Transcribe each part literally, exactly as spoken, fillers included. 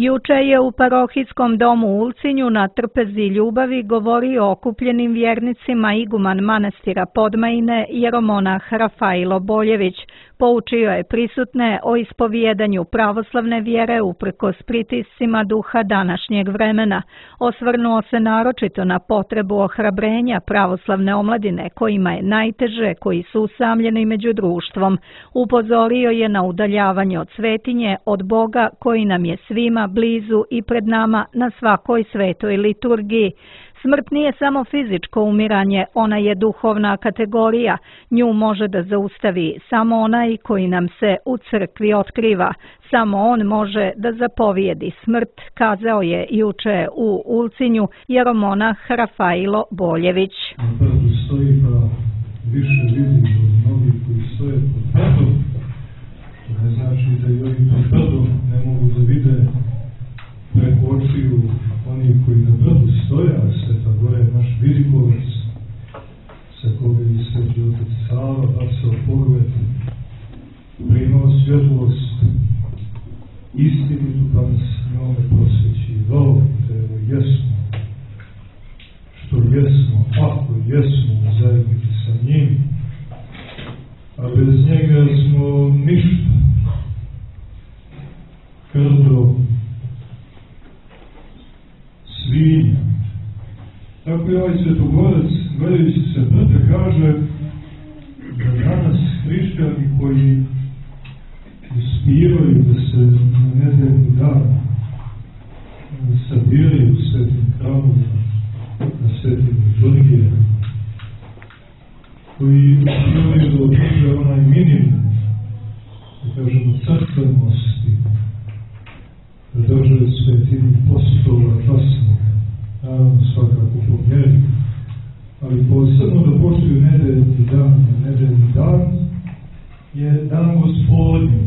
Juče je u parohijskom domu u Ulcinju na trpezi ljubavi govorio okupljenim vjernicima iguman manastira Podmajine jeromonah Rafailo Boljević. Poučio je prisutne o ispovijedanju pravoslavne vjere uprkos pritiscima duha današnjeg vremena. Osvrnuo se naročito na potrebu ohrabrenja pravoslavne omladine kojima je najteže, koji su usamljeni među društvom. Upozorio je na udaljavanje od svetinje, od Boga koji nam je svima blizu i pred nama na svakoj svetoj liturgiji. Smrt nije samo fizičko umiranje, ona je duhovna kategorija. Nju može da zaustavi samo onaj koji nam se u crkvi otkriva. Samo on može da zapovijedi smrt, kazao je juče u Ulcinju jeromonah Rafailo Boljević. Na brdu stoji pa više vidim od mnogih koji stoje pod brdom. To ne znači da i ovi pod brdom ne mogu da vide preko očiju oni koji na brdu stoja. Sveta Gora je naš vidikovac, sa koga i Sveti Otac Sava bacao pogled, primao svjetlost, istinitu pa nas njome prosveći. Volite, evo jesmo, što jesmo, ako jesmo u zajednici sa njim, a bez njega smo ništa. Krdo, svinja. Tako je ovaj svetogorac, gledajući se brde, kaže da danas hrišćani koji uspijevaju da se na nedeljni dan sabiraju u svetim hramovima, na svetim liturgijama, koji uspijevaju da održe onaj minimum, da kažemo crkvenosti, da drže svetini postola časnog, naravno svakako po mjeri, ali posebno da poštuju nedeljni dan. Nedeljni dan je dan Gospodnji.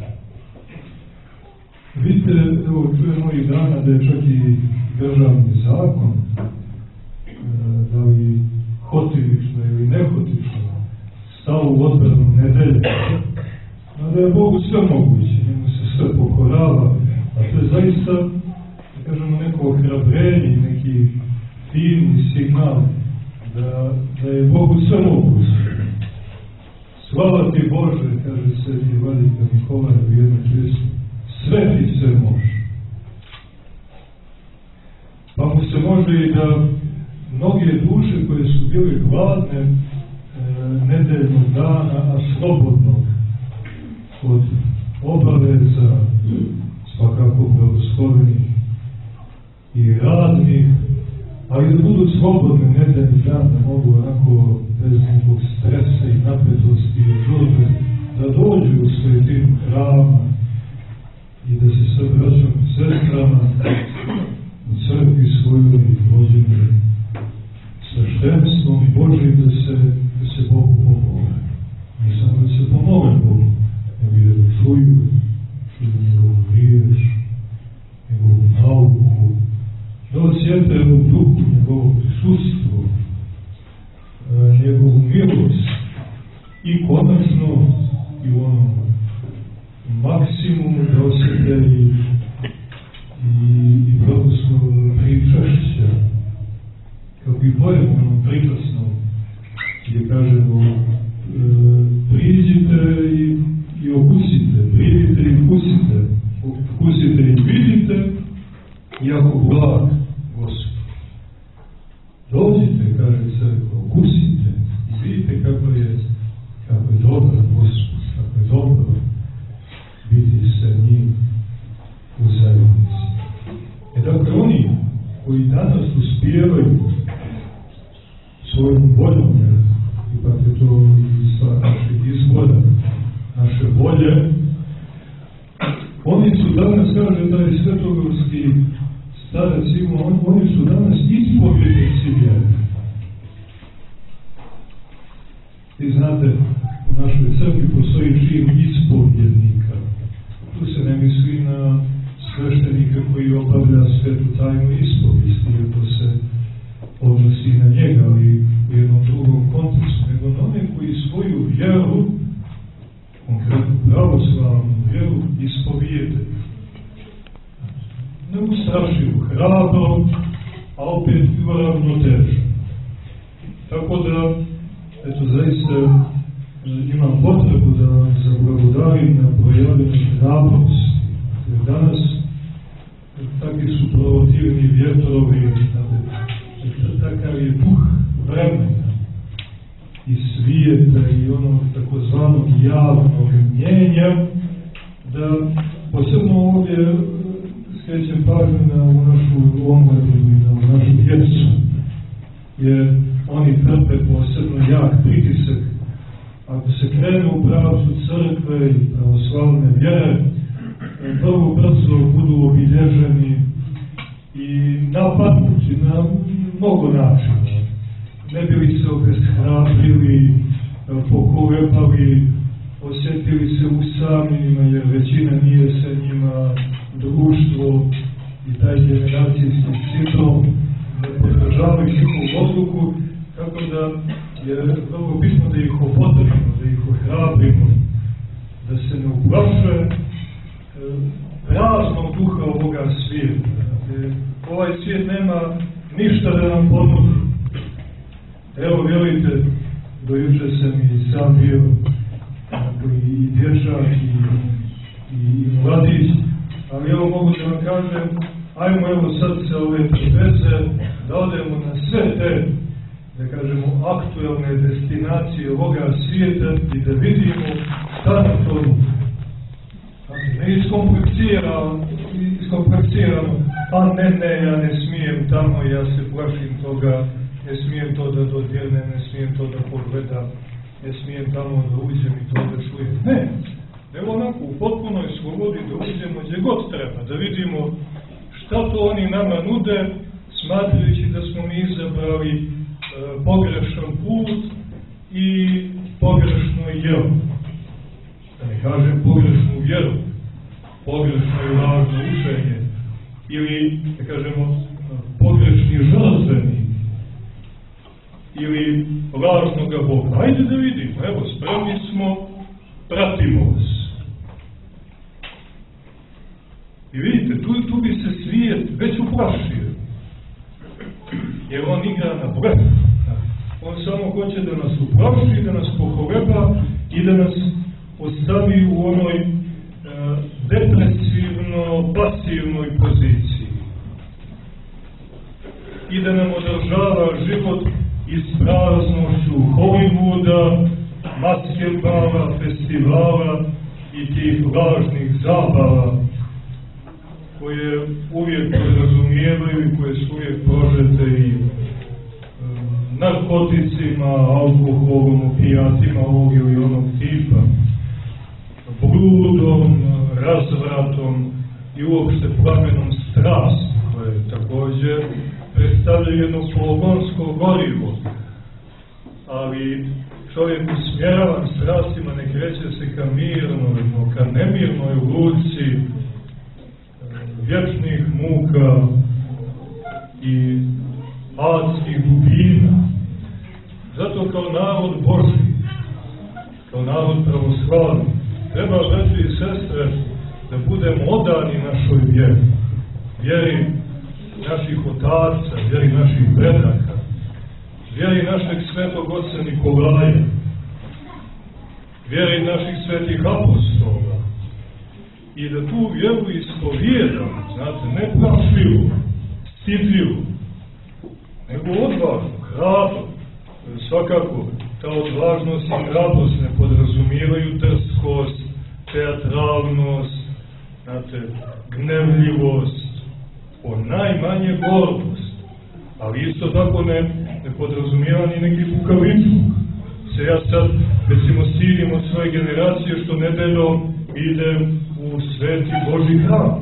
Vidite, evo, čujemo ovih dana da je čak i državni zakon, da li hotimično ili nehotično, stao u odbranu nedelje, a da je Bogu sve moguće, njemu se sve pokorava, a to je zaista, da kažemo, neko ohrabrenje, neki fini signal da, da je Bogu sve moguće. Slava ti Bože, kaže sveti vladika Nikolaj u jednoj pjesmi, sve ti se može. Pa mu se može i da mnoge duše koje su bile gladne e, nedeljnog dana, a slobodnog od obaveza, svakako blagoslovenih i radnih, ali da budu slobodne nedeljni dan, da mogu onako bez nekog stresa i napetosti i žurbe da dođu u svetinu hrama i da se sa braćom i sestrama u crkvi svojoj vođeni sveštenstvom i Božim da se, da se Bogu pomogne. Ne samo da se pomogne Bogu, nego i da čuju, čuju njegovu riječ, njegovu nauku, da osjete u duhu njegovo prisustvo, njegovu milost i konačno i u onom maksimumu da osjete i, i, i blagoslov pričašća, kako i pojemo onom pričasnom, gdje kažemo e, priđite i, i okusite, priđite i okusite, okusite i vidite, jako blag Gospod. Dođite, kaže crkva, okusite i vidite kako je, kako je dobar Gospod, kako je dobro biti sa njim u zajednici. E dakle, oni koji danas uspijevaju svojom voljom, ipak je to i stvar našeg izbora, naše volje, oni su danas, kaže taj svetogorski starac ima, on, oni su danas ispovjednici vjere. Vi znate, u našoj crkvi postoji čin ispovjednika. Tu se ne misli na sveštenika koji obavlja svetu tajnu ispovijesti, jer to se odnosi na njega, ali u jednom drugom kontekstu, nego na one koji svoju vjeru, konkretno pravoslavnu vjeru, ispovijede. neustrašivo, hrabro, a opet uravnoteženo. Tako da, eto, zaista imam potrebu da vam zablagodarim na projavljenoj hrabrosti. Jer danas takvi su provotivni vjetrovi, takav je duh vremena i svijeta i onog takozvanog javnog mnjenja, da posebno ovdje skrećem pažnju na u našu omladinu i na našu djecu, jer oni trpe posebno jak pritisak. Ako se krenu u pravcu crkve i pravoslavne vjere, vrlo brzo budu obilježeni i napadnuti na mnogo načina. Ne bili se obeshrabrili, pokolebali, osjetili se usamljenima, jer većina nije sa njima, društvo i taj generacijski sindrom ne podržavaju njihovu odluku, tako da je vrlo bitno da ih opotrimo, da ih ohrabrimo, da se ne uplaše praznog duha ovoga svijeta. Ovaj svijet nema ništa da nam ponudi. Evo, vjerujte, do juče sam i sam bio i dječak i, i, i mladić, ali evo mogu da vam kažem, ajmo evo sad se ove trpeze da odemo na sve te, da kažemo, aktualne destinacije ovoga svijeta i da vidimo šta nam to nudi. Ne iskompleksirano, iskompleksirano, a ne, ne, ja ne smijem tamo, ja se plašim toga, ne smijem to da dodirnem, ne smijem to da pogledam, ne smijem tamo da uđem i to da čujem. Ne, evo onako u potpunoj slobodi da uđemo gdje god treba, da vidimo šta to oni nama nude, smatrajući da smo mi izabrali e, pogrešan put i pogrešno jelo. Da ne kažem pogrešnu vjeru, pogrešno i lažno učenje, ili, da kažemo, pogrešni žrtveni, ili lažnoga Boga. Ajde da vidimo, evo, spremni smo, pratimo vas. I vidite, tu, tu bi se svijet već uplašio, jer on igra na blef. On samo hoće da nas uplaši, da nas pokoleba i da nas ostavi u onoj e, depresivno-pasivnoj poziciji. I da nam održava život ispraznošću Hollywooda, maskembala, festivala i tih lažnih zabava koje uvijek podrazumijevaju i koje su uvijek prožete i um, narkoticima, alkoholom, opijatima ovog ili onog tipa, bludom, razvratom i uopšte plamenom strasti, koje također predstavljaju jedno pogonsko gorivo. Ali čovjek usmjeravan strastima ne kreće se ka mirnoj, ka nemirnoj luci vječnih muka i adskih dubina. Zato kao narod Božji, kao narod pravoslavni, treba, braći i sestre, da budemo odani našoj vjeri, vjeri naših otaca, vjeri naših predaka, vjeri našeg svetog oca Nikolaja, vjeri naših svetih apostola, i da tu vjeru ispovijedamo, znate, ne plašljivo, stidljivo, nego odvažno, hrabro. Svakako, ta odvažnost i hrabrost ne podrazumijevaju drskost, teatralnost, znate, gnevljivost, o najmanje gordost, ali isto tako ne, ne podrazumijeva ni neki kukavičluk. Se ja sad, recimo, stidim od svoje generacije što nedeljom idem u sveti Božji hram.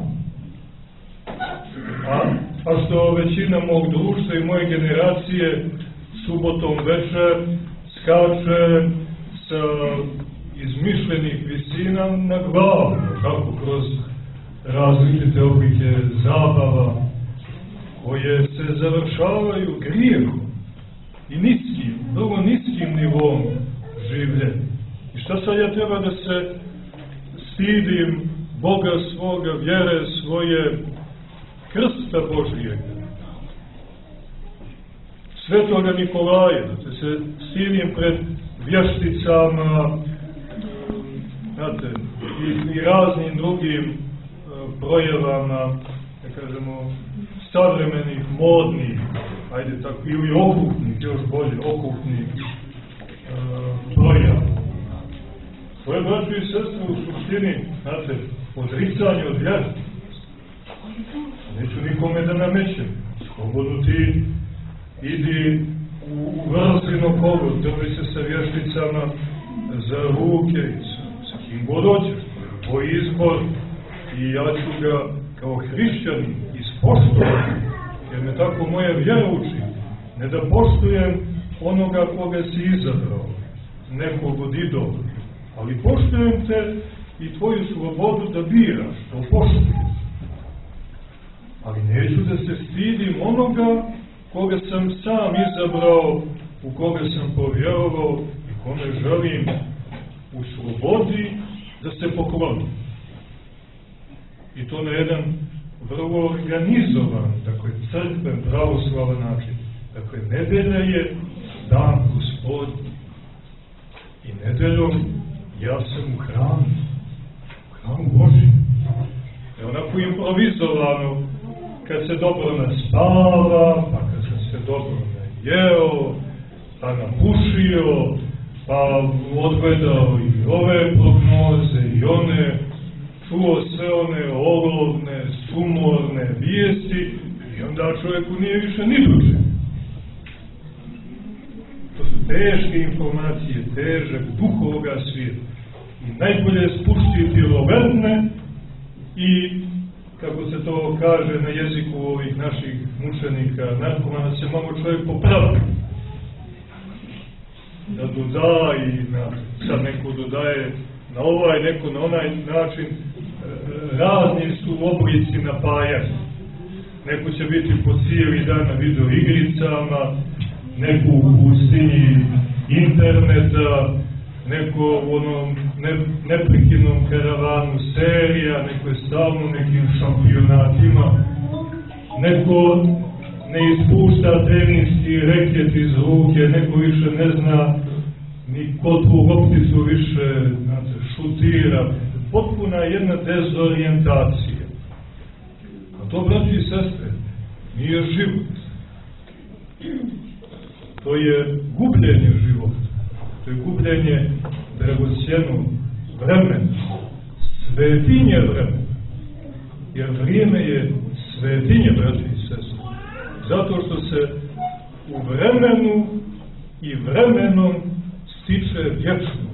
A, a što većina mog društva i moje generacije subotom večer skače sa izmišljenih visina na glavu, kako kroz različite oblike zabava koje se završavaju grijehom i niskim, vrlo niskim nivom življenja. I šta sad ja treba da se stidim Boga svoga, vjere svoje, krsta Božijega, Svetoga Nikolaja, da se stivim pred vješticama, znate, i, i raznim drugim uh, projevama, da kažemo, savremenih, modnih, ajde tako, ili okultnih, još bolje, okultnih uh, projeva. To je, braćo i sestre, u suštini, znate, odricanje od vjere. Neću nikome da namećem. Slobodno ti idi u vrzino kolo, drži se sa vješticama za ruke, sa kim god hoćeš. To je izbor i ja ću ga kao hrišćanin ispoštovati, jer me tako moja vjera uči. Ne da poštujem onoga koga si izabrao, nekog od idola, ali poštujem te i tvoju slobodu da biraš, to poštujem. Ali neću da se stidim onoga koga sam sam izabrao, u koga sam povjerovao i kome želim u slobodi da se poklonim. I to na jedan vrlo organizovan, dakle, crkven, pravoslavan način. Dakle, nedelja je dan Gospodnji. I nedeljom ja sam u hramu, u hramu Božjem. E onako improvizovano, kad se dobro naspava, pa kad sam se dobro najeo, pa napušio, pa odgledao i ove prognoze i one, čuo sve one olovne, sumorne vijesti i onda čovjeku nije više ni duže. To su teške informacije, težak duh ovoga svijeta. I najbolje je spustiti loverne i, kako se to kaže na jeziku ovih naših mučenika, narkomana, se malo čovjek popravi. Da doda i na, sad neko dodaje na ovaj, neko na onaj način, razni su oblici napajanja. Neko će biti po cijeli dan na video igricama, neko u pustinji interneta, neko u onom ne, neprekidnom karavanu serija, neko je stalno nekim šampionatima, neko ne ispušta teniski reket iz ruke, neko više ne zna ni kotvu lopticu više, znate, šutira. Potpuna jedna dezorijentacija. A to, braći i sestre, nije život. To je gubljenje života. To je gubljenje dragocjenog vremena. Svetinje vremena. Jer vrijeme je svetinje, braći i sestre. Zato što se u vremenu i vremenom stiče vječnost.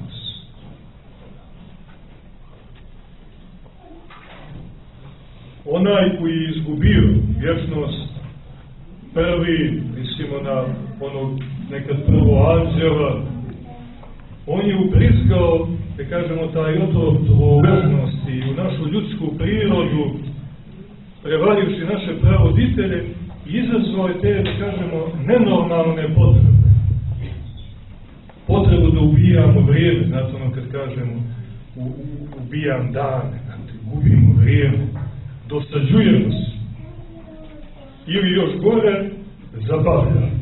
Onaj koji je izgubio vječnost, prvi, mislimo na onog nekad prvo anđela, on je ubrizgao, da kažemo, taj otrov dvoveznosti u našu ljudsku prirodu, prevarivši naše pravoditelje, i izazvao je te, da kažemo, nenormalne potrebe. Potrebu da ubijamo vrijeme, znate ono kad kažemo, u, u, ubijam dane, znate, gubimo vrijeme, dosađujemo se. Ili još gore, zabavljamo.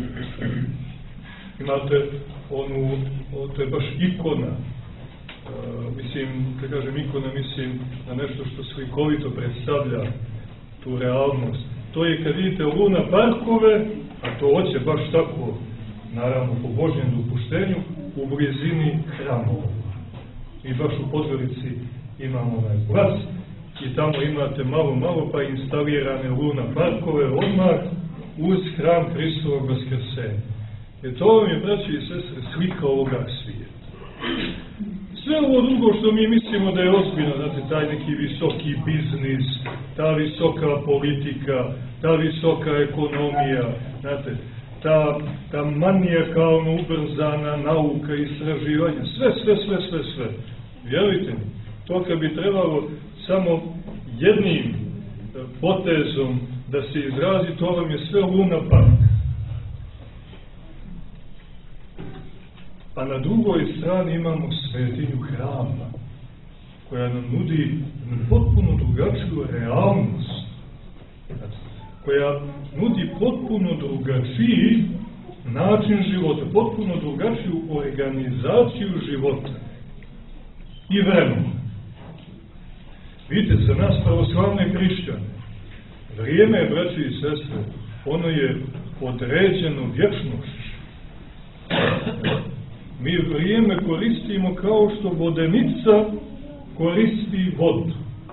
Imate onu, to je baš ikona, uh, mislim, kad kažem ikona, mislim na nešto što slikovito predstavlja tu realnost. To je kad vidite luna parkove, a to hoće baš tako, naravno po Božjem dopuštenju, u blizini hramova. I baš u Podgorici imamo onaj plac i tamo imate malo, malo pa instalirane luna parkove odmah uz hram Hristovog Vaskrsenja. Jer to vam je, braći i sestre, slika ovoga svijeta. Sve ovo drugo što mi mislimo da je ozbiljno, znate, taj neki visoki biznis, ta visoka politika, ta visoka ekonomija, znate, ta, ta manijakalno ubrzana nauka, istraživanja, sve, sve, sve, sve, sve. Vjerujte mi, to kad bi trebalo samo jednim potezom da se izrazi, to vam je sve luna park. A na drugoj strani imamo svetinju hrama, koja nam nudi potpuno drugačiju realnost. koja nudi potpuno drugačiji način života, potpuno drugačiju organizaciju života i vremena. Vidite, za nas pravoslavne hrišćane, vrijeme, braći i sestre, ono je određeno vječnošću. Mi vrijeme koristimo kao što vodenica koristi vodu.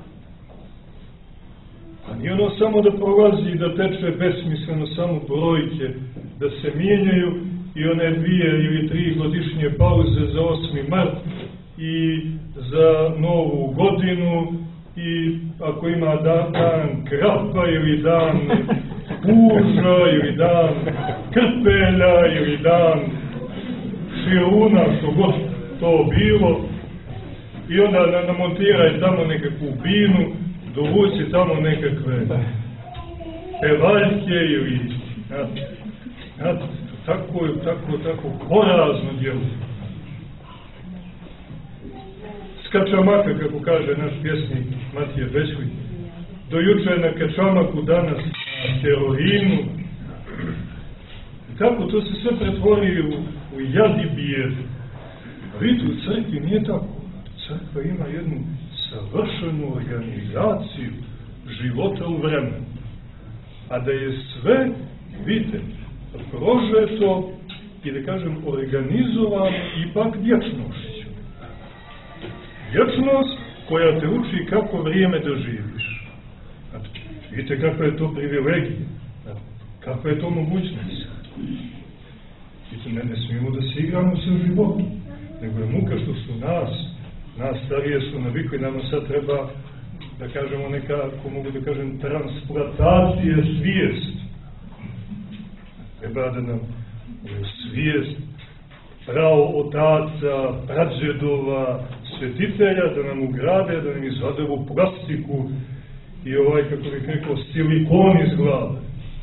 A nije ono samo da prolazi i da teče besmisleno, samo brojke, da se mijenjaju i one dvije ili tri godišnje pauze za osmi mart i za novu godinu i ako ima dan, dan krapa ili dan puža ili dan krpelja ili dan širuna, što god to bilo, i onda namontiraj tamo nekakvu binu, dovuci tamo nekakve pevaljke ili znate, znate, tako, tako, tako porazno djelo. Skačamaka, kako kaže naš pjesnik Matija Bećković, do juče na kačamaku, danas na heroinu. Tako to se sve pretvori u, u jad i bijed. A vidite, u crkvi nije tako. Crkva ima jednu savršenu organizaciju života u vremenu. A da je sve, vidite, prožeto i da kažem organizovano ipak vječnošću. Vječnost koja te uči kako vrijeme da živiš. Znači, vidite kakva je to privilegija, kakva je to mogućnost. Vidite, ne, ne smijemo da se igramo sa životom, nego je muka što su nas, nas starije su navikli, nama sad treba, da kažemo neka, ako mogu da kažem, transplantacije svijesti. Treba da nam svijest pravo otaca, prađedova, svetitelja, da nam ugrade, da nam izvade ovu plastiku i ovaj, kako bih rekao, silikon iz glave.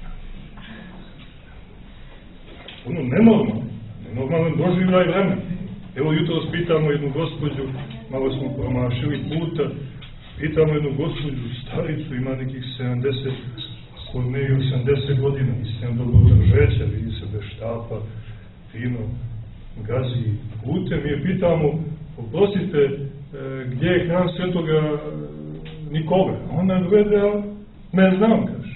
Ono nenormalno, nenormalno doživljaj vremen. Evo jutros pitamo jednu gospođu, malo smo promašili puta, pitamo jednu gospođu, staricu, ima nekih sedamdeset, kod ne i osamdeset godina, mislim da dobro žeća, vidi se bez štapa, fino, gazi putem, i je pitamo, oprostite, e, gdje je hram Svetoga Nikole? Ona gleda, ne znam, kaže.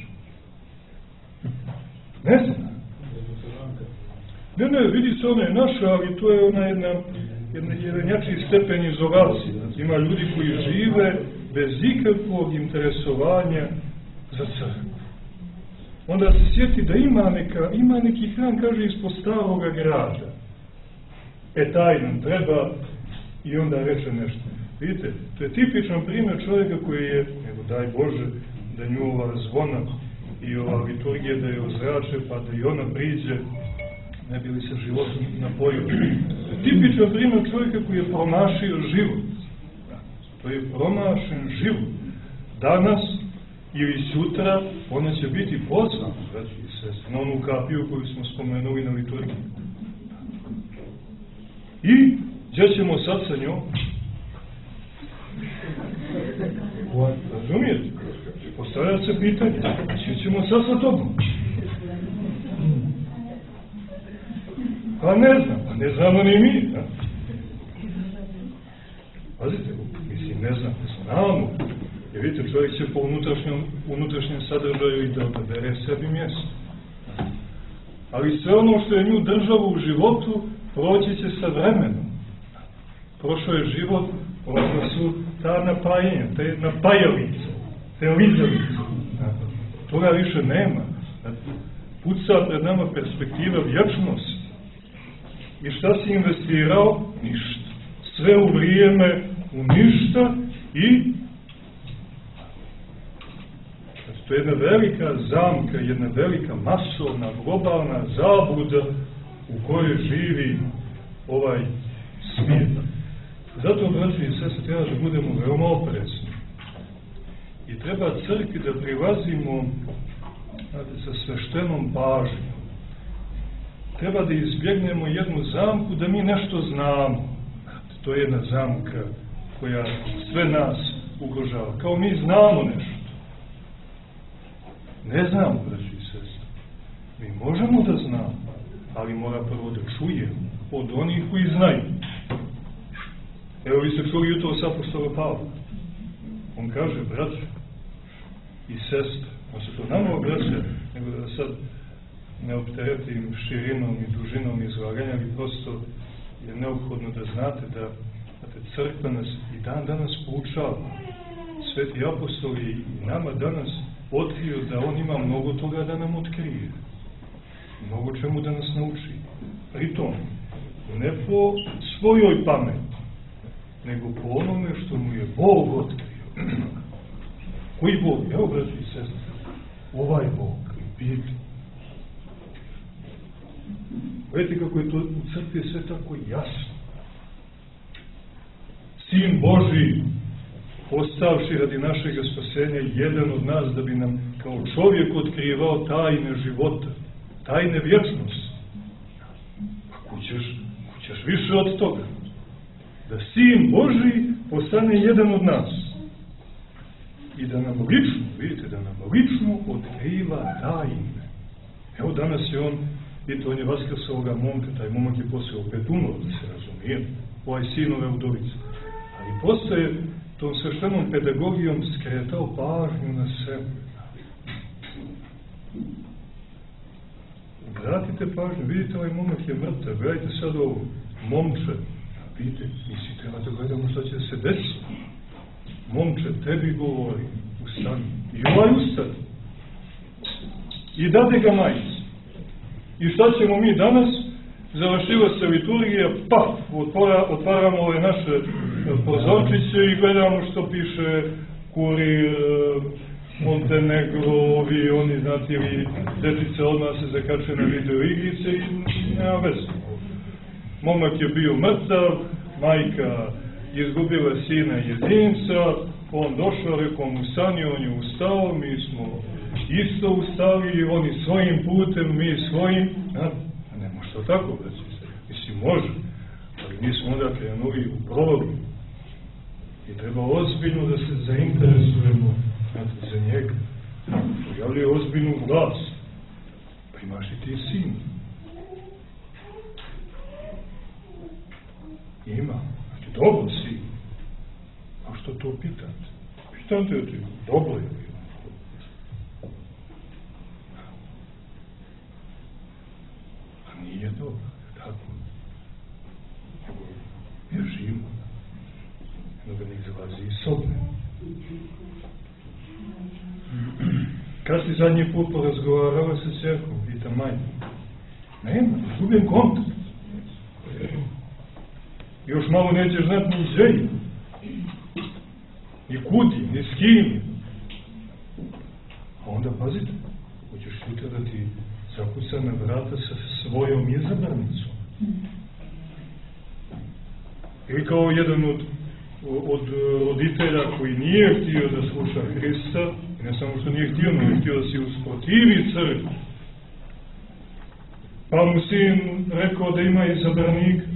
Ne znam. Ne, ne, vidi se, ona je naša, ali to je ona jedna, jedna, jedan jači stepen izolacije. Ima ljudi koji žive bez ikakvog interesovanja za crkvu. Onda se sjeti da ima, neka, ima neki hram, kaže, ispod staroga grada. E, taj nam treba, i onda reče nešto. Vidite, to je tipičan primjer čovjeka koji je, evo daj Bože, da nju ova zvona i ova liturgija da je ozrače, pa da i ona priđe, ne bi li se život napojio. To je tipičan primjer čovjeka koji je promašio život. To je promašen život. Danas ili sutra ona će biti pozvana, braći i sestre, na onu kapiju koju smo spomenuli na liturgiji. I gdje ćemo sad sa njom? Razumijete? Postavlja se pitanje, gdje ćemo sad sa tobom? Pa ne znam, pa ne znamo ni mi. Da? Pazite, mislim, ne znam, znamo. Jer vidite, čovjek će po unutrašnjem, unutrašnjem sadržaju i da odabere sebi mjesto. Ali sve ono što je nju držalo u životu, proći će sa vremenom. Prošao je život, prošlo su ta napajenja, te napajalice, te lizalice. Toga više nema. Puca pred nama perspektiva vječnosti. I šta si investirao? Ništa. Sve u vrijeme, u ništa i to je jedna velika zamka, jedna velika masovna, globalna zabluda u kojoj živi ovaj svijet. Zato, braći i sestre, treba da budemo veoma oprezni. I treba crkvi da prilazimo, znate, sa sveštenom pažnjom. Treba da izbjegnemo jednu zamku da mi nešto znamo. Znate, to je jedna zamka koja sve nas ugrožava. Kao mi znamo nešto. Ne znamo, braći i sestre. Mi možemo da znamo, ali mora prvo da čujemo od onih koji znaju. Evo vi ste čuli jutro sa apostola Pavla. On kaže, braće i sestre, on se to nama obraća, nego da sad ne opteretim širinom i dužinom izlaganja, ali prosto je neophodno da znate da, da crkva nas i dan danas poučava. Sveti apostoli i nama danas otkriju da on ima mnogo toga da nam otkrije. Mnogo čemu da nas nauči. Pritom, ne po svojoj pameti, nego po onome što mu je Bog otkrio. Koji Bog? Evo, braći i sestre, ovaj Bog, Bibli. Vidite kako je to u crkvi sve tako jasno. Sin Božji, postavši radi našeg spasenja jedan od nas, da bi nam kao čovjek otkrivao tajne života, tajne vječnosti. A kućeš, kućeš više od toga. Da Sin Božji postane jedan od nas. I da nam lično, vidite, da nam lično otkriva tajne. Evo danas je on, vidite, on je vaskrsao ovoga momka, taj momak je posao opet umro, da se razumije, ovaj sinove udovice. Ali postoje tom sveštenom pedagogijom skretao pažnju na sebe. Obratite pažnju, vidite, ovaj momak je mrtav, gledajte sad ovo, momče, vidite, nisi treba da gledamo šta će se desiti. Momče, tebi govori, ustani. I ovaj ustani. I dade ga majicu. I šta ćemo mi danas? Završila se liturgija, paf, otvara, otvaramo ove naše pozorčiće i gledamo što piše Kurir, Montenegro, ovi, oni, znate, ili dečice odmah se zakače na video igrice i nema veze. Momak je bio mrtav, majka izgubila sina jedinca, on došao, rekao mu stani, on je ustao, mi smo isto ustali, oni svojim putem, mi svojim, a ne može to tako, braći se, mislim, može, ali mi smo onda krenuli u prologu i treba ozbiljno da se zainteresujemo, znate, za njega, pojavljuje ozbiljnu glas, pa imaš i ti sin. Ima, znači dobro si. A što to pitate? Pitam te, ti dobro je bilo. A nije dobro, tako. Je živo. Jedno ga ne izlazi iz sobe. Kad si zadnji put porazgovarala sa crkvom, pita majka. Nema, izgubim kontakt. Još malo nećeš znati ni želju, ni kudi, ni s kim. A onda, pazite, hoćeš sutra da ti zakuca na vrata sa svojom izabranicom. Ili kao jedan od, od roditelja koji nije htio da sluša Hrista, i ne samo što nije htio, no je htio da se usprotivi crkvi. Pa mu sin rekao da ima izabranika.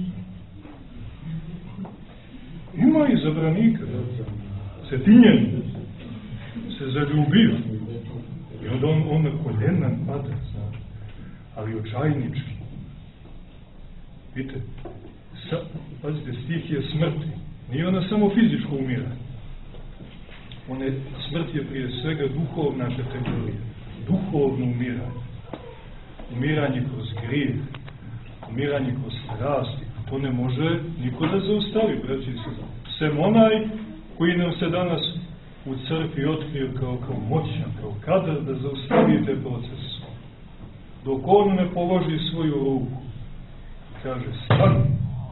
Ima izabranika, Cetinjen se zaljubio i onda on, on na koljena pada, znači, ali očajnički. Vidite, sa, pazite, stih je smrti, nije ona samo fizičko umiranje. Ona je, smrt je prije svega duhovna kategorija, duhovno umiranje. Umiranje kroz grijeh, umiranje kroz strasti. To ne može niko da zaustavi, braći i sestre. Sem onaj koji nam se danas u crkvi otkrio kao, kao moćan, kao kadar da zaustavi te procese. Dok on ne položi svoju ruku, kaže stani,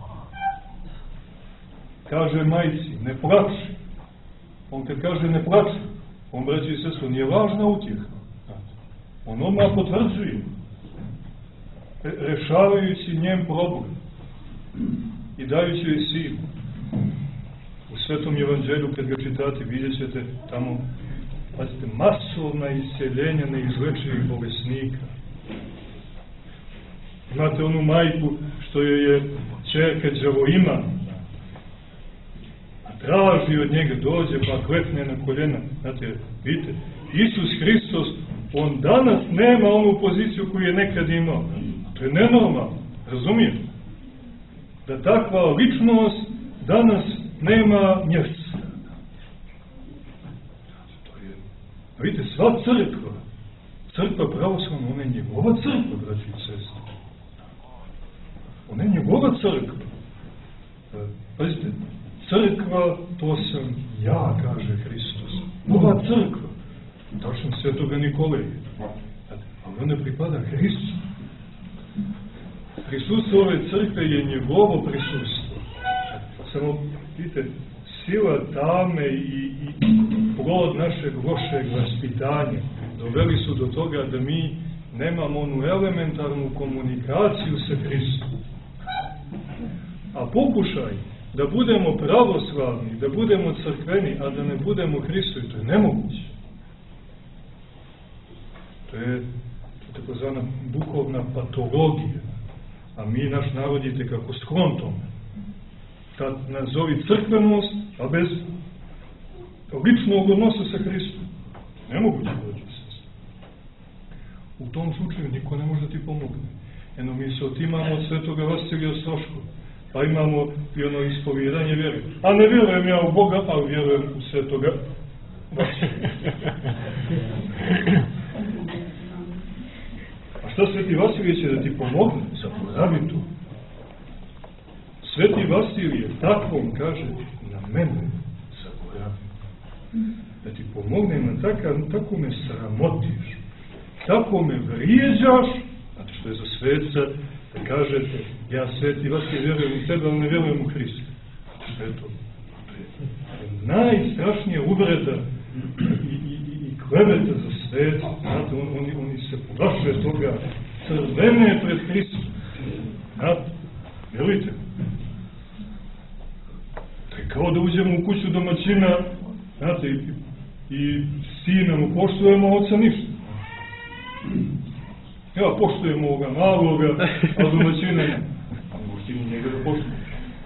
kaže majci, ne plači. On kad kaže ne plači, on, braći i sestre, nije važna utjeha. On odmah potvrđuje, rešavajući njen problem i dajući joj silu. U Svetom Evanđelju, kad ga čitate, vidjet ćete tamo, pazite, masovna isceljenja neizlečivih bolesnika. Imate onu majku što joj je ćerka đavoima, a traži od njega, dođe pa klekne na koljena. Znate, vidite, Isus Hristos On danas nema onu poziciju koju je nekad imao. To je nenormalno, razumijete? Da takva ličnost danas nema mjesta. To je, vidite, sva crkva, crkva pravoslavna, ona je njegova crkva, braći i sestre. Ona je njegova crkva. Pazite, crkva, to sam ja, kaže Hristos. Ova crkva, tačno svetoga Nikolaja. Ali ona pripada Hristu. Prisustvo ove crkve je njegovo prisustvo. Samo, vidite, sila tame i, i plod našeg lošeg vaspitanja doveli su do toga da mi nemamo onu elementarnu komunikaciju sa Hristom. A pokušaj da budemo pravoslavni, da budemo crkveni, a da ne budemo Hristovi, to je nemoguće. To je takozvana duhovna patologija. A mi, naš narod, je kako sklon tome. Tad nazovi crkvenost, a bez ličnog odnosa sa Hristom. Nemoguće dođe se. U tom slučaju niko ne može da ti pomogne. Eno, mi se otimamo od svetoga Vasilija Ostroškog, pa imamo i ono ispovjedanje vjere. A ne vjerujem ja u Boga, a vjerujem u svetoga Vasilija. A šta sveti Vasilije će da ti pomogne? Zaboravi to. Sveti Vasilije takvom kaže, na mene zaboravi. Da ti pomogne na takav, tako me sramotiš, tako me vrijeđaš, znači što je za sveca, da kažete, ja sveti Vasilije vjerujem u tebe, ali ne vjerujem u Hrista. Znači što je to? To je najstrašnija uvreda i, i, i kleveta za svet. Znate, on, oni, oni se plaše toga, crvene pred Hristom. Znate, vjerujte. To je kao da uđemo u kuću domaćina, znate, i, i sina mu poštujemo, oca ništa. Ja poštujem ovoga maloga, a domaćina ne. A možete i njega da poštujemo.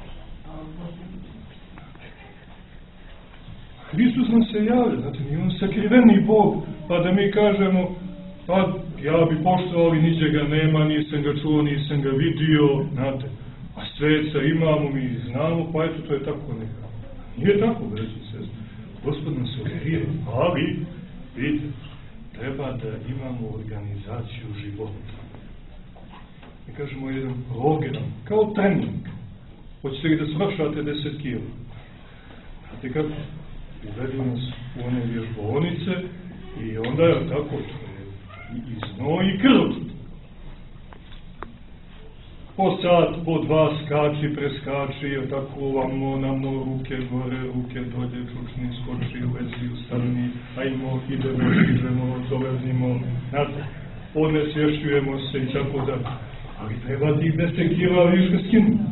Hristos nam se javlja, znate, nije on sakriveni Bog, pa da mi kažemo, pa ja bi poštovao, ali niđe ga nema, nisam ga čuo, nisam ga vidio, znate, a sveca imamo, mi znamo, pa eto, to je tako nekako. Nije tako, breći se, Gospod nas okrije, ali, vidite, treba da imamo organizaciju života. Mi kažemo jedan program, kao trening. Hoćete li da svršate deset kila? Znate kako? Uvedi nas u one vježbovnice i onda je tako, to je i znoj i krv. Po sat, po dva skači, preskači, je tako ovamo, namo, ruke gore, ruke dolje, čučni, skoči, lezi, ustani, ajmo, idemo, stižemo, dolazimo, znate, odnesvješćujemo se i tako da. Ali treba ti deset kila više skinuti.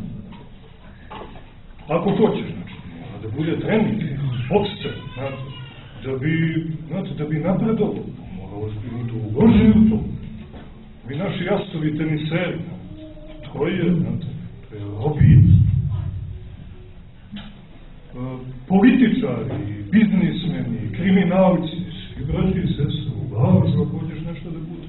Ako hoćeš, znači, da bude trening, opšte, znate, da bi, znate, da bi napredovao, mora ozbiljno da uloži u to. Vi naši jastovi teniseri, to je, znate, to je lobby. Političari, biznismeni, kriminalci, svi braći i sestri, važno ako hoćeš nešto da bude.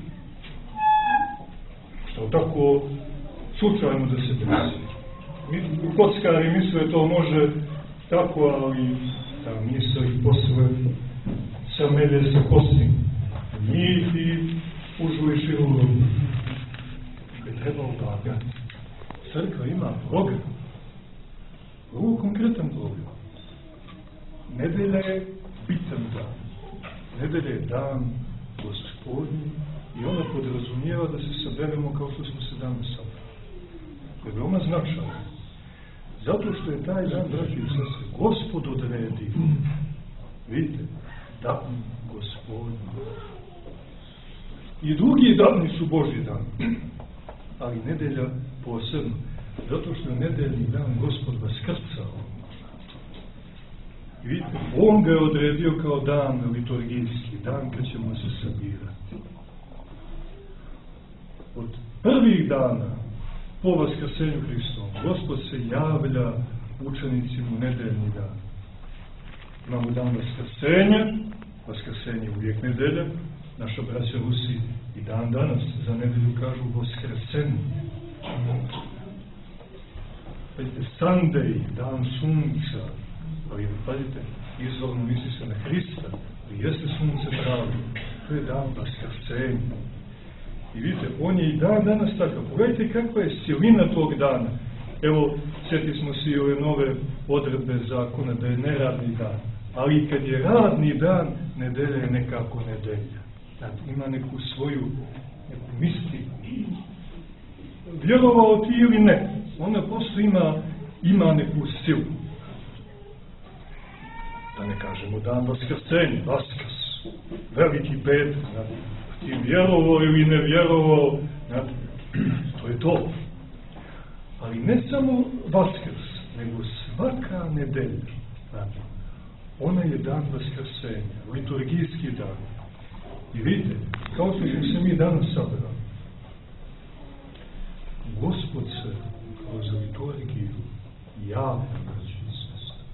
Što tako slučajno da se desi. Mi kockari misle to može tako, ali ta misla ih posle samelje sa kostim. Njih i užu i širu robu. Što treba ulagati. Crkva ima program. Vrlo konkretan program. Nedelja je bitan dan. Nedelja je dan Gospodnji i ona podrazumijeva da se saberemo kao što smo se danas sabrali. To je veoma značajno. Zato što je taj dan, braći i sestre, Gospod odredi. Vidite, dan Gospodnji. I drugi dani su Božji dan. Ali nedelja posebno. Zato što je nedeljni dan Gospod vaskrcao. Vidite, on ga je odredio kao dan liturgijski, dan kad ćemo se sabirati. Od prvih dana po vaskrsenju Hristovom, Gospod se javlja učenicima u nedeljni dan. Imamo dan vaskrsenja, vaskrsenje uvijek nedelja, naša braća Rusi i dan danas za nedelju kažu Voskrsenje. Pazite, Sunday, dan sunca, ali pazite, izvorno misli se na Hrista, ali jeste sunce pravi, to je dan Vaskrsenja. I vidite, on je i dan danas takav. Pogledajte kakva je silina tog dana. Evo, sjeti smo si ove nove odredbe zakona da je neradni dan. Ali kad je radni dan, nedelja je nekako nedelja. Znači, ima neku svoju, neku mistiku. Vjerovao ti ili ne, ona prosto ima, ima neku silu. Da ne kažemo dan Vaskrsenja, Vaskrs, veliki petak, znači, ti vjerovao ili ne vjerovao, znači, to je to. Ali ne samo Vaskrs, nego svaka nedelja, znači, ona je dan Vaskrsenja, liturgijski dan. I vidite, kao što smo se mi danas sabrali, Gospod se kroz liturgiju javlja, braći i sestre.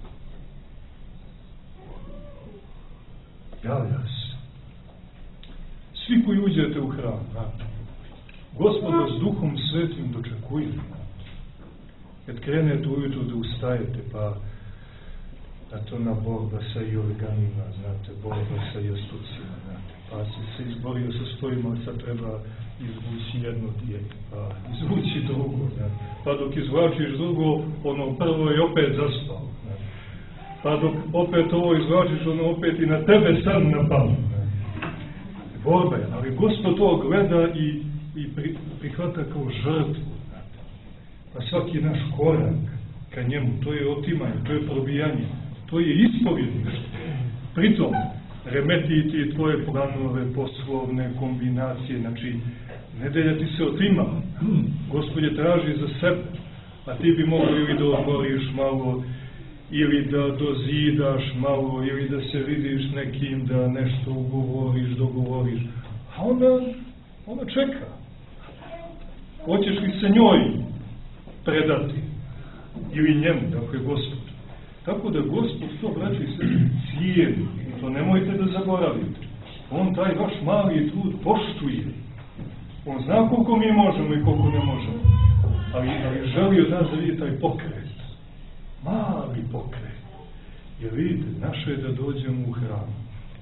Javlja se. Svi koji uđete u hram, znate, Gospod vas Duhom Svetim dočekuje. Kad krenete ujutro da ustajete, pa znate, ona borba sa jorganima, znate, borba sa jastucima, znate, pa si se izborio sa stojima, sad treba izvući jedno dijete, pa izvući drugo, znate, pa dok izvlačiš drugo, ono prvo je opet zaspao, znate, pa dok opet ovo izvlačiš, ono opet i na tebe san napao. Borba je, ali Gospod to gleda i, i pri, prihvata kao žrtvu. Pa svaki naš korak ka njemu, to je otimanje, to je probijanje, to je ispovjedništvo. Pritom, remetiti tvoje planove, poslovne kombinacije, znači, nedelja ti se otima, Gospod je traži za sebe, a ti bi mogao ili da otvoriš malo, ili da dozidaš malo, ili da se vidiš nekim, da nešto ugovoriš, dogovoriš. A onda, ona čeka. Hoćeš li se njoj predati? Ili njemu, dakle, Gospod. Tako da Gospod to, braći se, cijeni. I to nemojte da zaboravite. On taj vaš mali trud poštuje. On zna koliko mi možemo i koliko ne možemo. Ali, ali želi od nas da vidi taj pokret. Mali pokret. Jer vidite, naše je da dođemo u hram.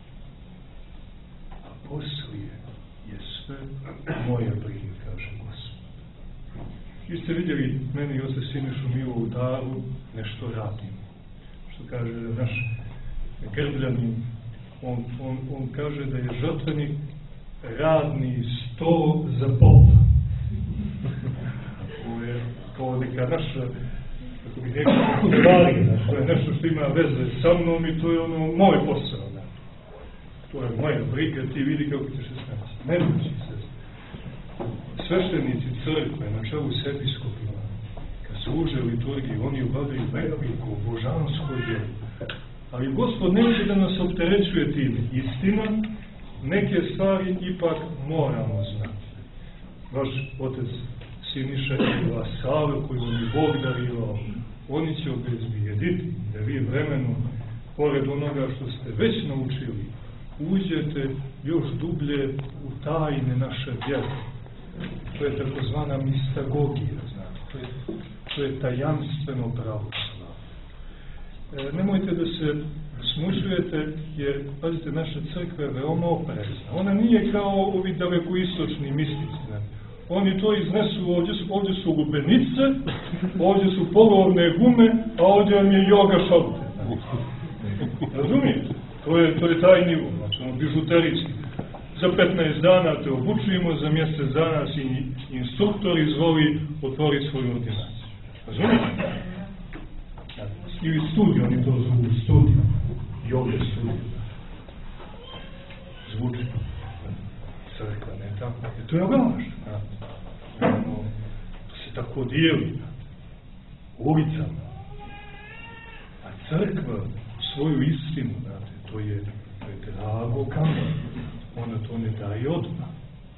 A poslije je sve moja briga, kaže Gospod. Vi ste vidjeli, meni i otac Sinišu mi u daru nešto radim. Što kaže naš Grbljanin, on, on, on kaže da je žrtvenik radni sto za popa. To je kao neka naša, kako bih rekao, stvari, to je nešto što ima veze sa mnom i to je ono moj posao. Ne? To je moja briga, ti vidi kako ćeš se snaći. Ne znači se. Sveštenici crkve na čelu s episkopima, kad služe liturgiju, oni obavljaju veliko božansko djelo. Ali Gospod neće da nas opterećuje time. Istina, neke stvari ipak moramo znati. Vaš otec Siniša i Vasale, koji vam je Bog darivao, oni će obezbijediti da vi vremenu, pored onoga što ste već naučili, uđete još dublje u tajne naše vjere. To je takozvana mistagogija, znate. To je, to je tajanstveno pravoslavlje. E, nemojte da se smučujete, jer, pazite, naša crkva je veoma oprezna. Ona nije kao ovi dalekoistočni mistici, znate. Oni to iznesu, ovdje su, ovdje su lubenice, ovdje su polovne gume, a ovdje vam je joga šalte. Razumijete? To je, to je taj nivo, znači ono bižuterijski. Za petnaest dana te obučujemo, za mjesec dana si instruktor izvoli otvori svoju ordinaciju. Razumijete? Ili studij, oni to zvuku studij. Joga studij. Zvuči. Crkva, ne tako. I to je laž. Ono, to se tako dijeli u ulicama. A crkva svoju istinu, znate, to je, to je drago kamen. Ona to ne daje odmah.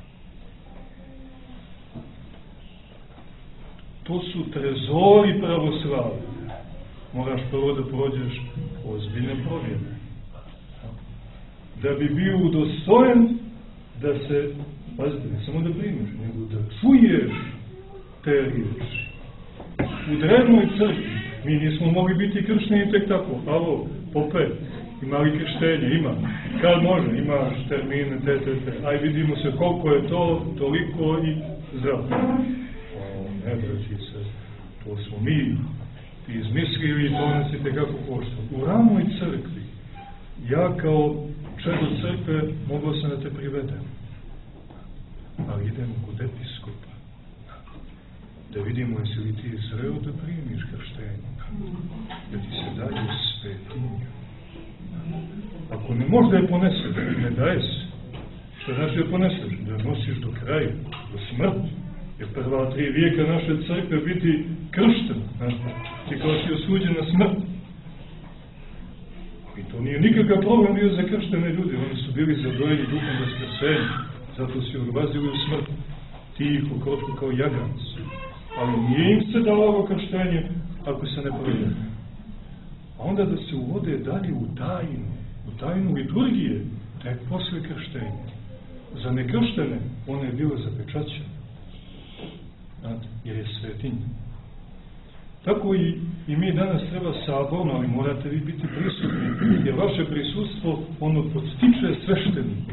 To su trezori pravoslavlja. Moraš prvo da prođeš ozbiljne provjere. Da bi bio udostojen da se, pazite, ne samo da primiš, nego da čuješ te riječi. U drevnoj crkvi mi nismo mogli biti kršteni tek tako, alo, popet, ima li krštenje, ima, kad može, imaš termine, te, te, te, aj vidimo se koliko je to, toliko i zdravo. O, ne, braći se, to smo mi izmislili i to nas je tekako koštalo. U ranoj crkvi, ja kao čedo crkve mogao sam da te privedem, ali idem kod episkopa, da vidimo jesi li ti zreo da primiš krštenje, da ti se daje svetinja. Ako ne možeš da je poneseš, ne daje se. Što znači da poneseš? Da nosiš do kraja, do smrti. Jer prva tri vijeka naše crkve biti kršten. Ti kao si osuđen na smrt. I to nije nikakav problem bio za krštene ljudi. Oni su bili zadojeni duhom vaskrsenja. Zato su odlazili u smrt. Tiho, krotko kao jaganc. Ali nije im se davalo krštenje ako se ne provede. A onda da se uvode dalje u tajnu, u tajnu liturgije, tek posle krštenja. Za nekrštene ona je bila zapečaćena, jer je svetinja. Tako i, i mi danas treba saborno, ali morate vi biti prisutni, jer vaše prisustvo, ono podstiče sveštenika.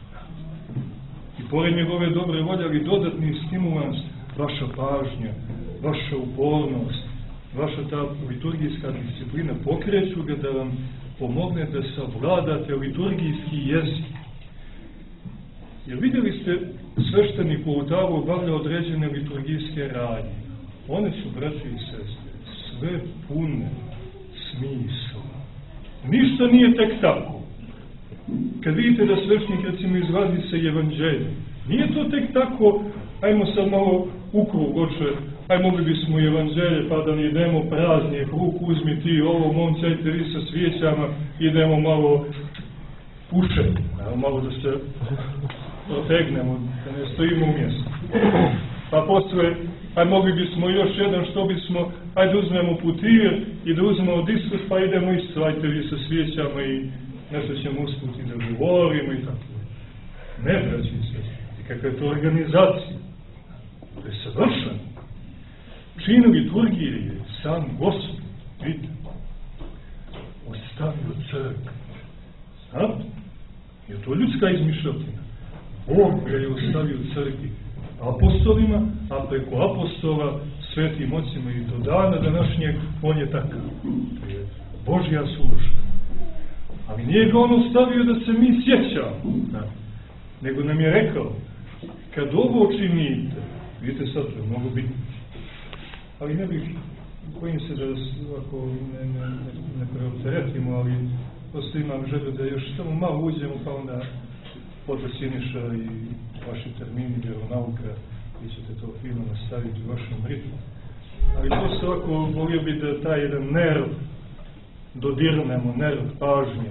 I pored njegove dobre volje, ali dodatni stimulans, vaša pažnja, vaša upornost, vaša ta liturgijska disciplina pokreću ga da vam pomogne da savladate liturgijski jezik. Jer vidjeli ste, sveštenik u oltaru obavlja određene liturgijske radnje. One su, braći i sestre, sve pune smisla. Ništa nije tek tako. Kad vidite da sveštenik, recimo, izlazi sa evanđeljem, nije to tek tako, ajmo sad malo u krug, oče, aj mogli bismo i evanđelje, pa da ne idemo praznije, ruku uzmi ti ovo, momci, ajte vi sa svijećama, idemo malo pušeti, malo da se protegnemo, da ne stojimo u mjestu. Pa posle, aj mogli bismo još jedan, što bismo, ajde uzmemo putir i da uzmemo diskus, pa idemo isto, ajte vi sa svijećama i nešto ćemo usput i da govorimo i tako. Ne, braći se, kakva je to organizacija? To je savršeno. Čin liturgije je sam Gospod, vidite, ostavio crkvu. Znate? Je to ljudska izmišljotina. Bog ga je ostavio crkvi apostolima, a preko apostola svetim ocima i do dana današnjeg on je takav. To je Božja služba. Ali nije ga on ostavio da se mi sjećamo, nego nam je rekao, kad ovo činite, vidite sad, to je mnogo bitno. Ali ne bih, bojim se da ako ne, ne, ne preopteretimo, ali prosto imam želju da još samo malo uđemo, pa onda posle Siniša i vaši termini, vjeronauka, vi ćete to fino nastaviti u vašem ritmu. Ali prosto ovako volio bi da taj jedan nerv dodirnemo, nerv pažnje.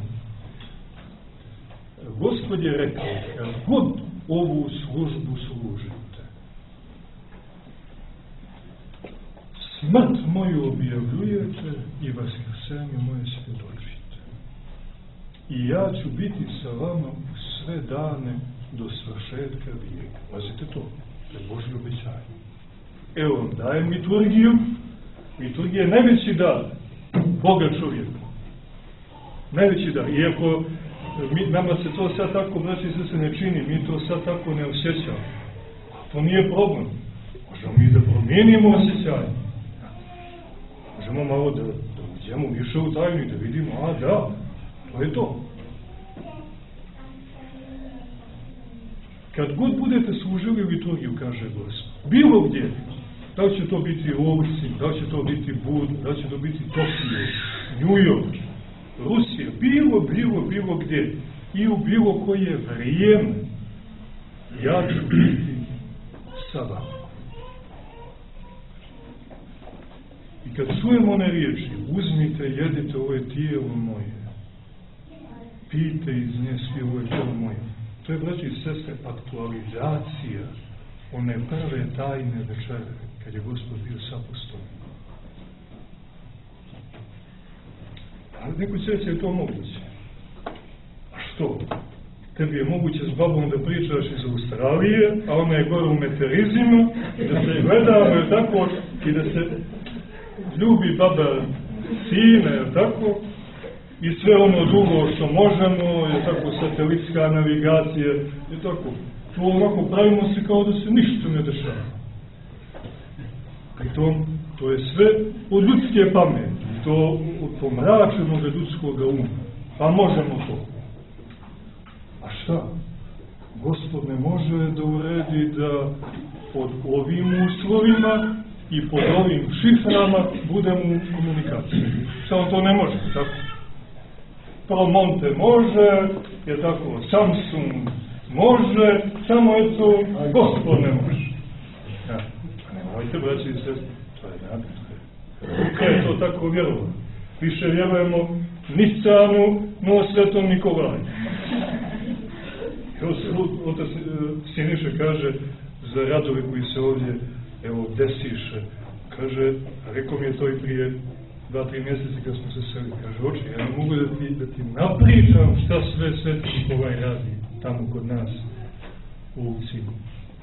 Gospod je rekao, kad god ovu službu služite, smrt moju objavljujete i vaskrsenje moje svjedočite. I ja ću biti sa vama sve dane do svršetka vijeka. Pazite to, to je Božje obećanje. Evo vam dajem liturgiju. Liturgija je najveći dar Boga čovjeku. Najveći dar. Iako mi, nama se to sad tako, braći i sestre, ne čini, mi to sad tako ne osjećamo. To nije problem. Možemo mi da promijenimo osjećanje. Možemo malo da, da uđemo više u tajnu i da vidimo, a da, to je to. Kad god budete služili liturgiju, kaže Gospod, bilo gdje, da li će to biti Ovsin, da li će to biti Budva, da li će to biti Tokio, New York, Rusija, bilo, bilo, bilo gdje, i u bilo koje vrijeme, ja ću biti sa vama. I kad čujemo one riječi, uzmite, jedite, ovo je tijelo moje, pijte iz nje svi, ovo je tijelo moje. To je, braći i sestre, aktualizacija one prve tajne večere, kad je Gospod bio s apostolima. Ali neko će reći, je to moguće. A što? tebi je moguće s babom da pričaš iz Australije, a ona je gore u meteorizmu, da se gledamo, je tako, i da se ljubi baba sine, je tako, i sve ono drugo što možemo, je tako, satelitska navigacija, je tako. To onako pravimo se kao da se ništa ne dešava. Pritom, to je sve od ljudske pameti, to od pomračenog ljudskog uma. Pa možemo to. A šta? Gospod ne može da uredi da pod ovim uslovima i pod ovim šiframa budemo u komunikaciji. Šta on to ne može, tako? Promonte može, je tako, Samsung može, samo eto, Gospod ne može. Ja, nemojte, braći i sestri, to je napisano. Kako je to tako vjerovano? Više vjerujemo Nisanu, no Svetom Nikolaju. Evo se otac Siniša kaže za radove koji se ovdje, evo, desiše. Kaže, rekao mi je to i prije dva, tri mjeseci kad smo se seli. Kaže, oče, ja ne mogu da ti, da ti napričam šta sve Sveti Nikolaj radi tamo kod nas u Ulcinu.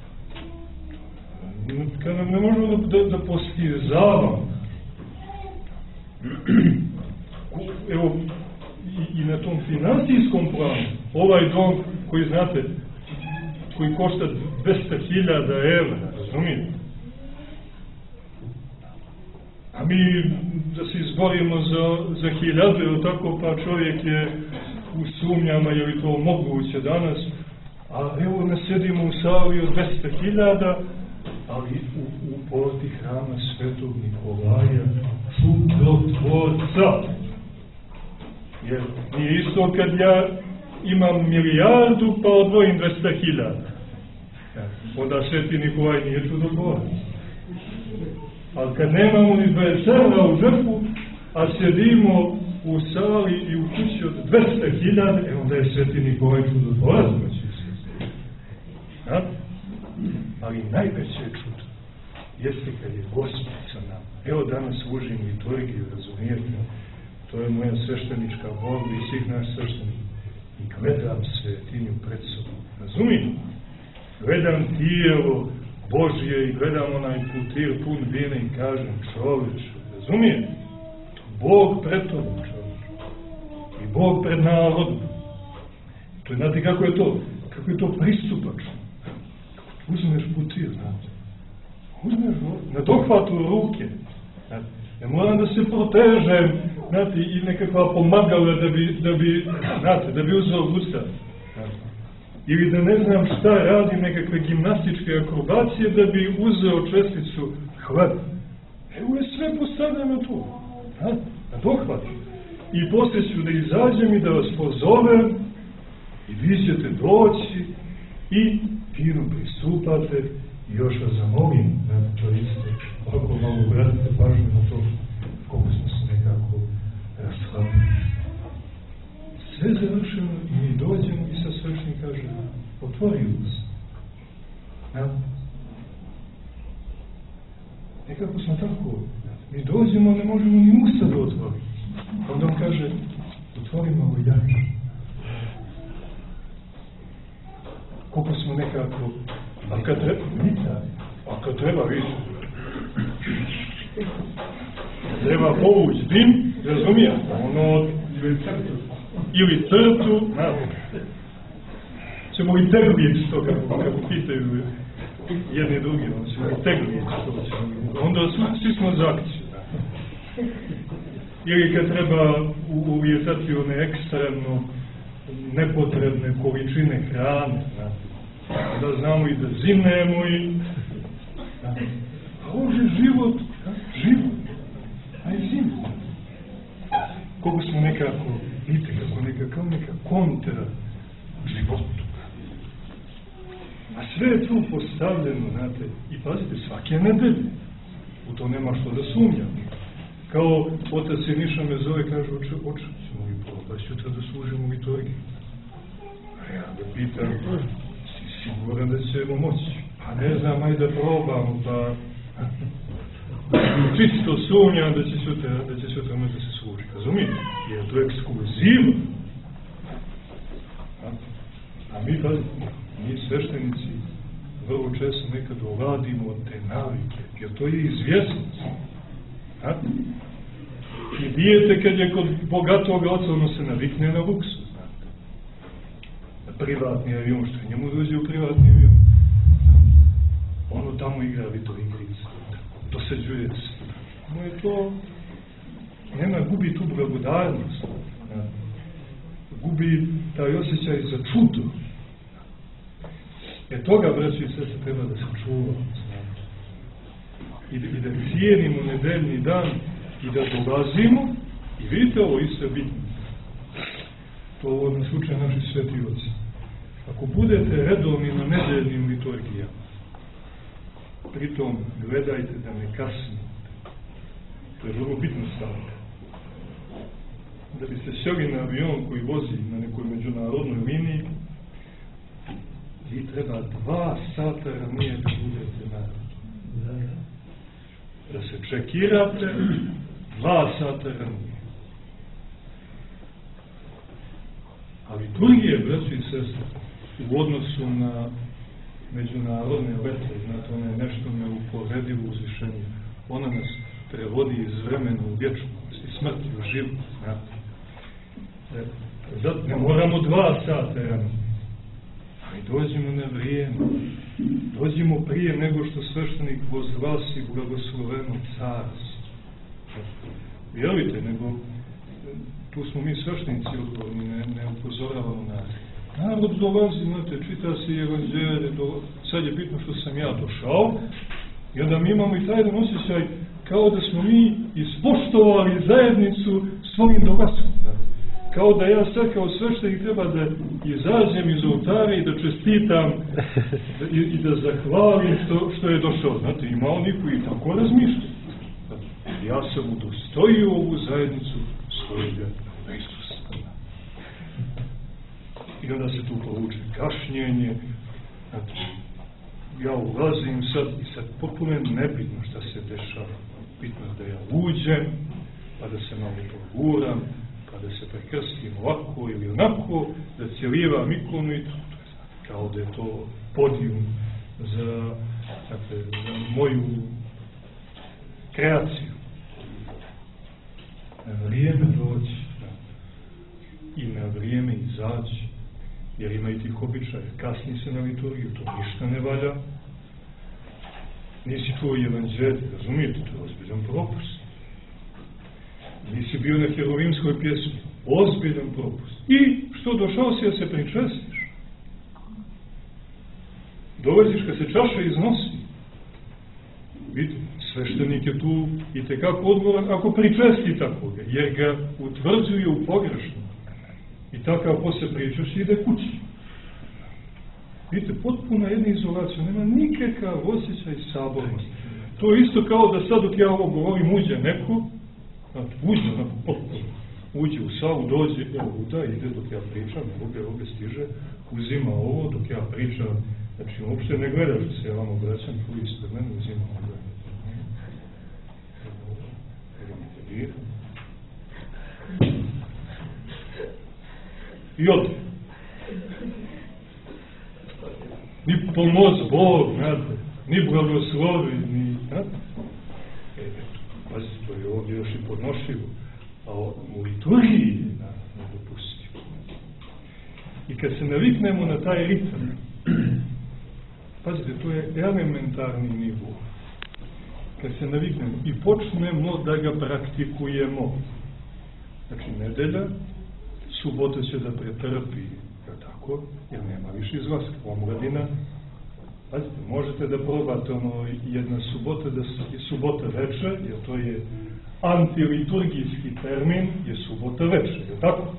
Kada ne možemo da, da, da postizavamo. Evo, i, i na tom financijskom planu, ovaj dom koji, znate, koji košta dvesta hiljada evra, razumijete? A mi da se izborimo za, za hiljadu, ili tako, pa čovjek je u sumnjama, je li to moguće danas, a evo ne sedimo u sali od dvesta hiljada, ali u, u porti hrama Svetog Nikolaja, čudotvorca. Jer nije isto kad ja imam milijardu pa odvojim dvesta hiljada. Onda Sveti Nikolaj nije čudotvorac. Ali kad nemamo ni dvadeset evra u džepu, a sedimo u sali i u kući od dvesta hiljada, e onda je Sveti Nikolaj čudotvorac. Ja? Ali najveće čudo jeste kad je Gospod sa nama. Evo danas služim liturgiju, razumijete? To je moja sveštenička molba i svih naš sveštenika. I gledam svetinju pred sobom. Razumijem? Gledam tijelo Božje i gledam onaj putir pun vina i kažem, čoveč, razumijem? Bog pred tobom, čoveč. I Bog pred narodom. To je, znate kako je to? Kako je to pristupačno? Uzmeš putir, znate. Uzmeš na dohvatu ruke. Znate, ne moram da se protežem, znate, i nekakva pomagala da bi, da bi, znate, da bi uzeo usta. Ili da ne znam šta radim, nekakve gimnastičke akrobacije da bi uzeo česticu hleba. Evo je sve postavljeno tu. Znate, na dohvatu. I poslije ću da izađem i da vas pozovem i vi ćete doći i fino pristupate i još vas zamolim, znate, to isto, ovako malo obratite pažnju na to koliko smo se nekako rashlapili. Sve završeno i mi dođemo i sa svešnim kaže, otvori usta. Ja? Nekako smo tako, mi dođemo, ne možemo ni usta da otvorimo. Onda on kaže, otvori malo jače. Koliko smo nekako, a kad treba, a kad treba više, treba povući dim, razumije, ono, ili crtu, znate, ćemo i teglijeći to, kako, kako pitaju jedni drugi, ono ćemo i teglijeći to, ćemo, onda svi smo za akciju. Ili kad treba uvijetati one ekstremno nepotrebne količine hrane, znate, da znamo i da zimnemo i... A ovo je život, život, a je zim. Koliko smo nekako, vidite kako neka, kao neka kontra životu. A sve je tu postavljeno, znate, i pazite, svake nedelje. U to nema što da sumnjam. Kao otac Siniša me zove, kaže, oče, oče, ćemo li probati sutra da služimo liturgiju. A ja da pitam, si siguran da ćemo moći? Pa ne znam, ajde da probamo, pa... Čisto sumnjam da će sutra, da će sutra moći da se služi, razumijete? Jer to je ekskluzivno. A mi, mi sveštenici vrlo često nekad ovladimo od te navike, jer to je izvjesnost. I dijete kad je kod bogatog oca, ono se navikne na luksu, znate. Na privatni avion, što njemu dođe u privatni avion. Ono tamo igra vito igrice, dosađuje se. No je to, nema, gubi tu blagodarnost, znate. Gubi taj osjećaj za čudo. E toga, braći i sestre, treba da se čuvamo, znate. I, I da cijenimo nedeljni dan i da dolazimo, i vidite ovo isto je bitno. To ovo nas uče naši sveti oci. Ako budete redovni na nedeljnim liturgijama, pritom gledajte da ne kasnite. To je vrlo bitna stavka. Da biste sjeli na avion koji vozi na nekoj međunarodnoj liniji, vi treba dva sata ranije da budete na da se čekirate dva sata ranije. A liturgije, braći i sestre, u odnosu na međunarodne lete, znate, ona je nešto neuporedivo uzvišenje. Ona nas prevodi iz vremena u vječnost, iz smrti u život, znate. E, zato ne moramo dva sata ranije. Ali dođemo na vrijeme. Dođemo prije nego što sveštenik vozglasi blagosloveno carstvo. Vjerujte, nego tu smo mi sveštenici odgovorni, ne, ne upozoravamo nas. Narod dolazi, znate, čita se evanđelje, do... sad je bitno što sam ja došao, i onda mi imamo i taj jedan osjećaj kao da smo mi ispoštovali zajednicu svojim dolaskom. Kao da ja sad kao sveštenik treba da izađem iz oltara i da čestitam i, i da zahvalim što, što je došao. Znate, ima oni koji tako razmišljaju. Ja sam udostojio ovu zajednicu svojega Isusa. I onda se tu povuče kašnjenje. Znači, ja ulazim sad i sad potpuno nebitno šta se dešava. Bitno je da ja uđem, pa da se malo poguram, pa da se prekrstim ovako ili onako, da cijelivam ikonu i to. Kao da je to podijum za, dakle, za moju kreaciju. Na vrijeme doći i na vrijeme izaći, jer ima i tih običaja. Kasni se na liturgiju, to ništa ne valja. Nisi čuo evanđelje, razumijete, to je ozbiljan propust. Nisi bio na herovimskoj pjesmi, ozbiljan propust. I što došao si da se pričestiš? Dolaziš kad se čaša iznosi. Vidite, sveštenik je tu i tekako odgovoran ako pričesti takoga, jer ga utvrđuje u pogrešno. I takav posle pričaš i ide kući. Vidite, potpuna jedna izolacija, nema nikakav osjećaj sabornosti. To je isto kao da sad dok ja ovo govorim uđe neko, znači uđe onako potpuno, uđe u salu, dođe, evo uda, ide dok ja pričam, ovdje, ovdje stiže, uzima ovo dok ja pričam, znači uopšte ne gleda što se ja vam obraćam, tu ispred mene uzima ovo. I ode. Ni pomoz Bog, znate, ni blagoslovi, ni, znate. E, eto, pazite, to je ovdje još i podnošljivo, a u liturgiji je nedopustivo. I kad se naviknemo na taj ritam, pazite, to je elementarni nivo. Kad se naviknemo i počnemo da ga praktikujemo, znači nedelja, subota će da pretrpi, je tako, jer nema više izlaska. Omladina, pazite, možete da probate ono jedna subota, da je subota večer, jer to je antiliturgijski termin, je subota večer, je tako?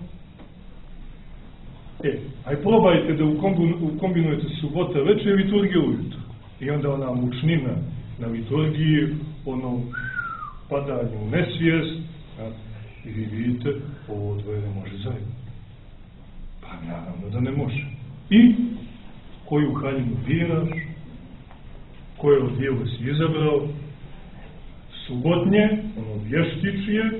E, aj probajte da ukombinujete subota večer i liturgiju ujutro. I onda ona mučnina na liturgiji, ono padanje u nesvijest, ja, i vi vidite, ovo dvoje ne može zajedno. Pa naravno da ne može. I koju haljinu biraš, koje odijelo si izabrao, subotnje, ono vještičije,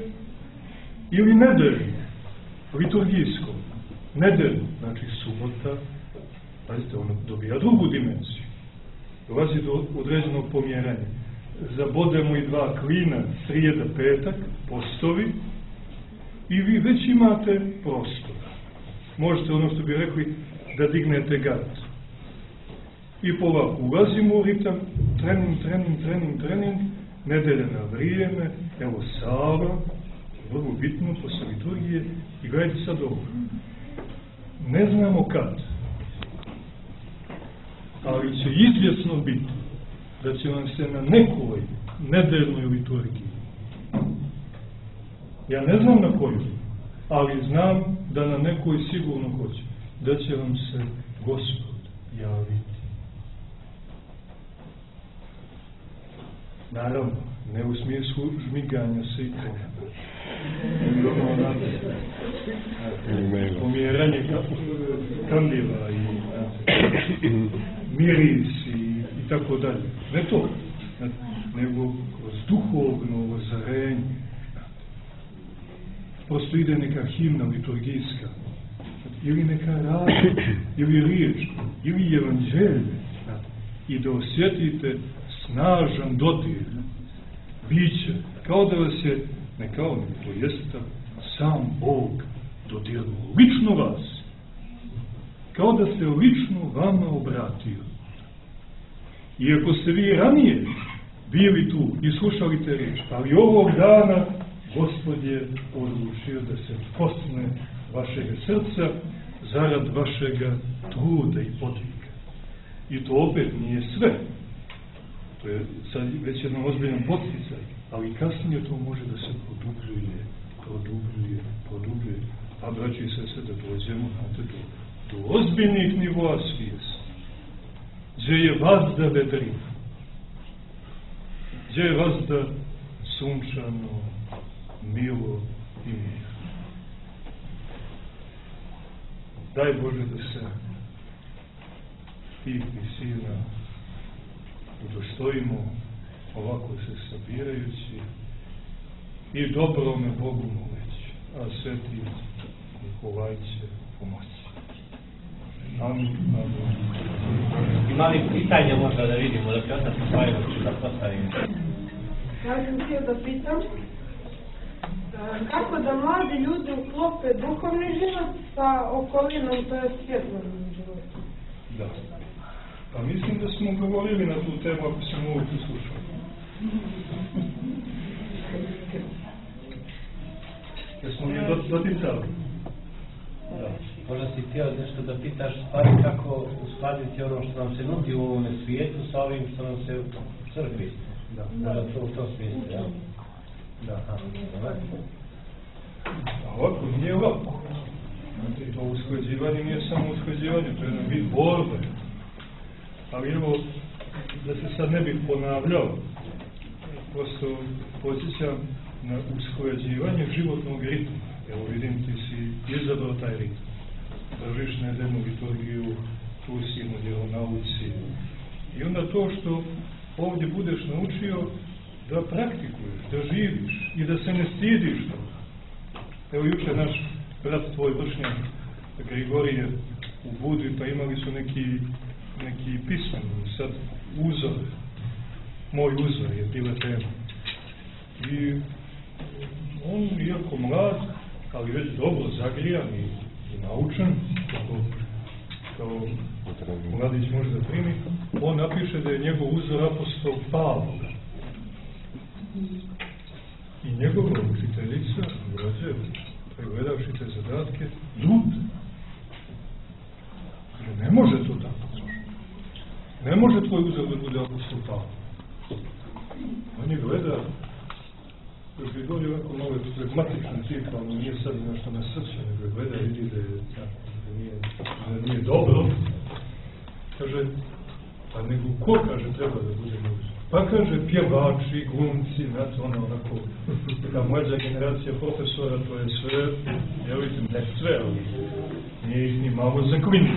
ili nedeljno, liturgijsko. Nedeljno, znači subota, pazite, ono dobija drugu dimenziju. Dolazi do određenog pomjeranja. Zabodemo i dva klina, srijeda, petak, postovi, i vi već imate prostor. Možete, ono što bi rekli, da dignete gat. I polako ulazimo u ritam, trening, trening, trening, trening, nedelja na vrijeme, evo sala, vrlo bitno, posle liturgije, i gledajte sad ovo. Ne znamo kad, ali će izvjesno biti da će vam se na nekoj nedeljnoj liturgiji, ja ne znam na koju, ali znam da na nekoj sigurno hoće, da će vam se Gospod javiti. Naravno, ne u smislu žmiganja se i toga. Pomjeranje kandila i miris i tako dalje. Ne to, nego kroz duhovno ozarenje. Prosto ide neka himna liturgijska, ili neka rada, ili riječ, ili evanđelje, i da osjetite snažan dodir biće, kao da vas je, ne kao ne, to jeste sam Bog dodirnuo, lično vas, kao da se lično vama obratio. I ako ste vi ranije bili tu i slušali te riječi, ali ovog dana Gospod je odlučio da se posne vašeg srca zarad vašega truda i podviga. I to opet nije sve. To je sad već jedan ozbiljan poticaj, ali kasnije to može da se produbljuje, produbljuje, produbljuje. A braći i sestre, da dođemo do, do ozbiljnih nivoa svijesti, gdje je vazda vedrina, gdje je vazda sunčano, milo i mir. Daj Bože da se tih visina udostojimo ovako se sabirajući i dobrome Bogu moleći, a sveti Nikolaj će pomoći. Amin. Amin. Ima li pitanje možda da vidimo, da će ostati svajno da postavimo? Ja sam htio da pitam kako da mladi ljudi uklope duhovni život sa okolinom, to je svjetlovnim životom. Da. Pa mislim da smo govorili na tu temu, ako se mogu poslušati. Jer smo mi doticali. Da. Možda si htio nešto da pitaš stvari kako uskladiti ono što nam se nudi u ovome svijetu sa ovim što nam se u crkvi. Da. Možda to u tom smislu, ja? Da. A ovako, nije ovako. To usklađivanje nije samo usklađivanje, to je jedan vid borbe. Ali evo, da se sad ne bih ponavljao, prosto posjećam na usklađivanje životnog ritma. Evo vidim, ti si izabrao taj ritam. Držiš nedeljnu liturgiju, tu si na vjeronauci. I onda to što ovdje budeš naučio, da praktikuješ, da živiš i da se ne stidiš toga. Evo juče naš brat tvoj vršnjak Grigorije u Budvi, pa imali su neki neki pismen, sad uzor, moj uzor je bila tema. I on, iako mlad, ali već dobro zagrijan i, i naučen, kako, kao mladić može da primi, on napiše da je njegov uzor apostol Pavle. I njegova učiteljica, braće, pregledavši te zadatke, lud. Kaže, ne može to tako. Ne može tvoj uzor da bude apostol Pavle. On je gleda, još bi govorio ovako malo flegmatičan tip, ali nije sad nešto na srce, nego je gleda, vidi da, je, da, nije, da nije dobro. Kaže, pa nego ko, kaže, treba da bude uzor? Pa kaže, pjevači, glumci, znate, ono, onako, taka mlađa generacija profesora, to je sve, ja vidim, ne sve, ali nije ih ni malo zaklini.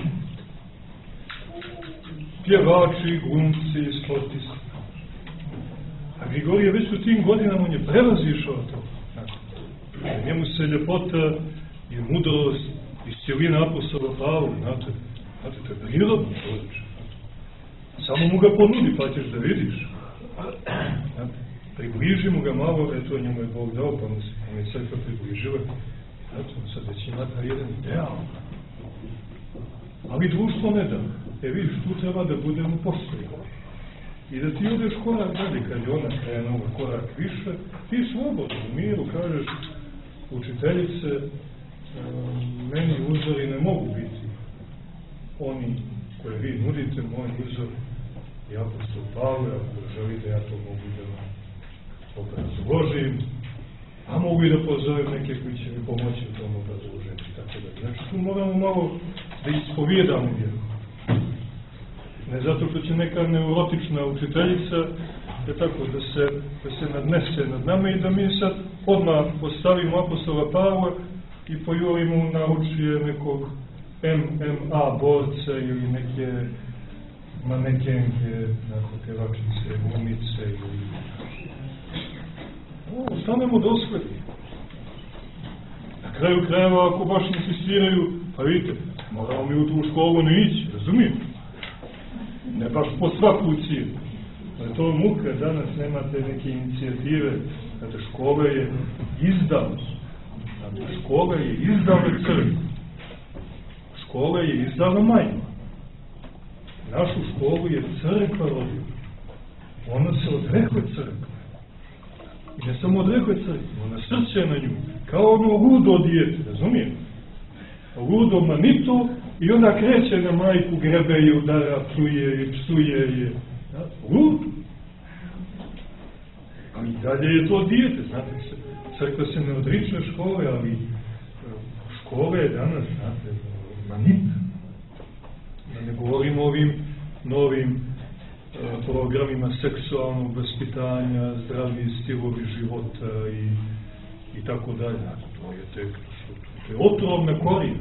Pjevači, glumci, sportisti. A Grigorije već u tim godinama on je prevazišao to. Njemu se ljepota i mudrost i cjelina apostola Pavla, znate, Znate, to je prirodno čovječe. Samo mu ga ponudi, pa ćeš da vidiš. Znate, približimo ga malo, eto, njemu je Bog dao, pa mu se, pa mi je crkva približila. Znate, sad već ima taj jedan ideal. Ali društvo ne da. E vidiš, tu treba da budemo postojali. I da ti odeš korak dalje, kad je ona krenula korak više, ti slobodno, u miru, kažeš, učiteljice, meni uzori ne mogu biti oni koje vi nudite, moj uzor je apostol Pavle, ako želite, ja to mogu da vam obrazložim, a mogu i da pozovem neke koji će mi pomoći u tom obrazloženju, tako da. Znači, tu moramo malo da ispovijedamo vjeru. Ne zato što će neka neurotična učiteljica je tako, da se, da se nadnese nad nama i da mi sad odmah postavimo apostola Pavla i pojurimo u naučije nekog M M A borca ili neke manekenke, nakon pevačice, glumice ili... O, ostanemo dosledni. Na kraju krajeva, ako baš insistiraju, pa vidite, moramo mi u tu školu ne ići, razumijem? Ne baš po svaku cijenu. Ali to je muka, danas nemate neke inicijative, znate, škola je izdala. Znate, škola je izdala crkvu. Škola je izdala majma. Našu školu je crkva rodila. Ona se odrekla crkva. I ne samo odrekla crkva, ona srce na nju. Kao ono ludo dijete, razumijem? Ludo manito i onda kreće na majku, grebe i udara, psuje i psuje je. Ludo. Ali dalje je to dijete, znate, crkva se ne odriče škole, ali škole je danas, znate, manita. Da ne govorimo o ovim novim e, programima seksualnog vaspitanja, zdravi stilovi života i, i tako dalje. To je tek, to je otrovna korina.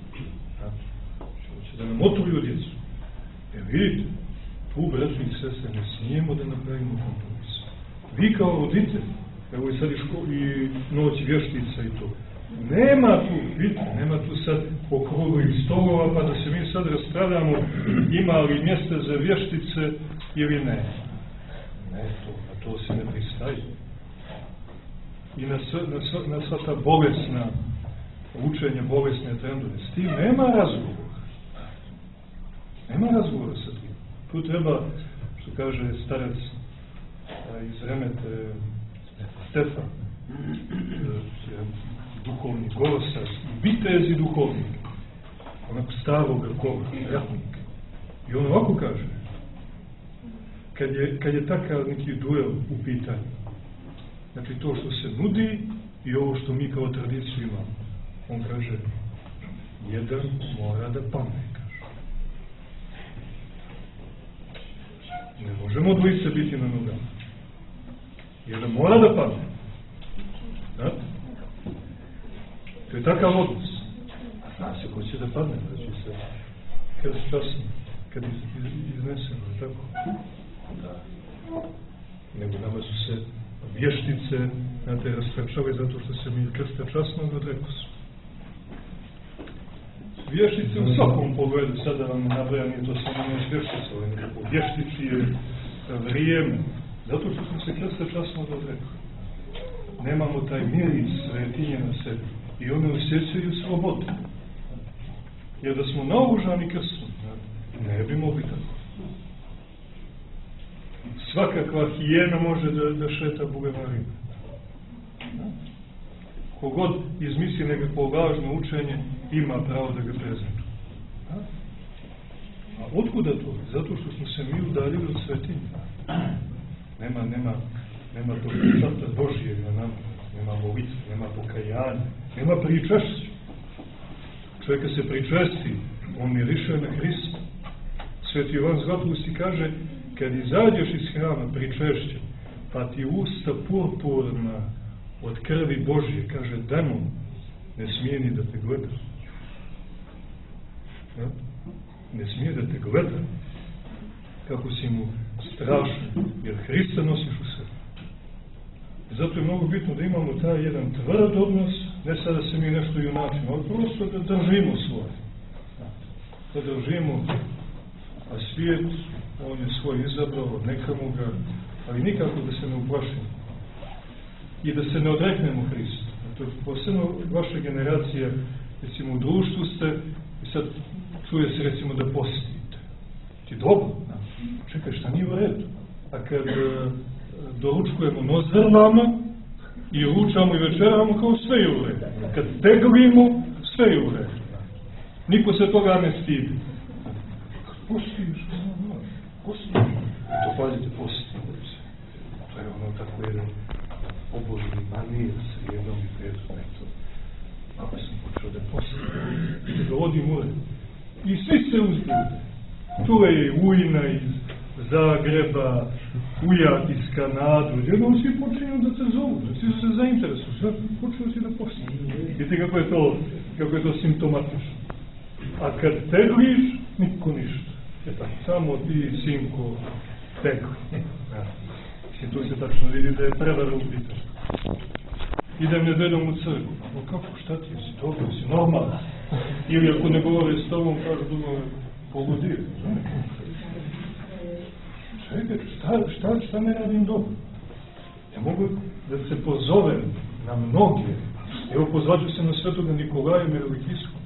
Hoće da nam otruju djecu. E vidite, tu, braći i sestre, ne smijemo da napravimo kompromis. Vi kao roditelj, evo i sad i, ško, i noć vještica i to, nema tu, vidite, nema tu sad okruglih stolova, pa da se mi sad raspravljamo ima li mjesta za vještice ili ne. Ne, to, na to se ne pristaje. I na, na, na sva ta bolesna učenje, bolesne trendove. S tim nema razgovora. Nema razgovora sa tim. Tu treba, što kaže starac iz Remete, Stefan, duhovni golosa, vitez i duhovnik, onako starog govora, ratnik. I on ovako kaže, kad je, kad je takav neki duel u pitanju, znači to što se nudi i ovo što mi kao tradiciju imamo, on kaže, jedan mora da padne, kaže. Ne možemo dvojice biti na nogama. Jedan mora da padne. Znate? To je takav odnos. A zna se ko će da padne, da će se krst časno, kad iz, iz, iznesemo, tako? Da. Nego nama su se vještice, znate, rastračale zato što se mi krsta časnog odrekli su. Vještice u svakom pogledu, sada vam nabrajam, nije to samo ne vještice, ali nekako vještičije vrijeme, zato što smo se krsta časnog odrekli. Nemamo taj miris svetinje na sebi i one osjećaju slobodu. Jer da smo naoružani krstom, ne bi mogli tako. Svakakva hijena može da, da šeta bulevarima. Kogod izmisli nekako važno učenje, ima pravo da ga prezentuje. A otkuda to? Zato što smo se mi udaljili od svetinje. Nema, nema, nema tog sata Božijeg na nama, nema molitve, nema pokajanja, nema pričešća. Čovjeka se pričesti, on miriše na Hrista. Sveti Ivan Zlatoust kaže, kad izađeš iz hrama pričešće, pa ti usta purpurna od krvi Božje, kaže, demon ne smije ni da te gleda. Ja? Ne smije da te gleda. Kako si mu strašan, jer Hrista nosiš u sebi. Zato je mnogo bitno da imamo taj jedan tvrd odnos, ne sada se mi nešto junačimo, ali prosto da držimo svoje. podržimo, a svijet, on je svoj izabrao, nekamo ga, ali nikako da se ne uplašimo i da se ne odreknemo Hristu. Posebno vaša generacija, recimo u društvu ste i sad čuje se recimo da postite. Ti dobro, čekaj, šta nije u redu? A kad e, doručkujemo nozrvama i ručamo i večeramo, kao sve je u redu. Kad teglimo, sve je u redu. Niko se toga ne stidi. Postiš, postiš. To pazite, postiš. To je ono tako jedan obožni manir s jednom i petom. Ako sam počeo da postiš, da dovodim u redu. I svi se uzbude. Tu je Ujna iz Zagreba, Ujak iz Kanadu. Jednom svi počinju da te zovu, svi su se zainteresuju. Sve počeo si da postiš. Vidite kako je to, kako je to simptomatično. A kad tegliš, niko ništa. Je tako, samo ti, sinko, tegli. Mislim, tu se tačno vidi da je prevara u pitanju. Idem nedeljom u crkvu. O kako, šta ti si, dobro si, normalno. Ili ako ne govore s tobom, kažu da poludio. Čekaj, šta, šta, šta ne radim dobro? Ja mogu da se pozovem na mnoge. Evo, pozvaću se na svetoga Nikolaja Mirovikijskog.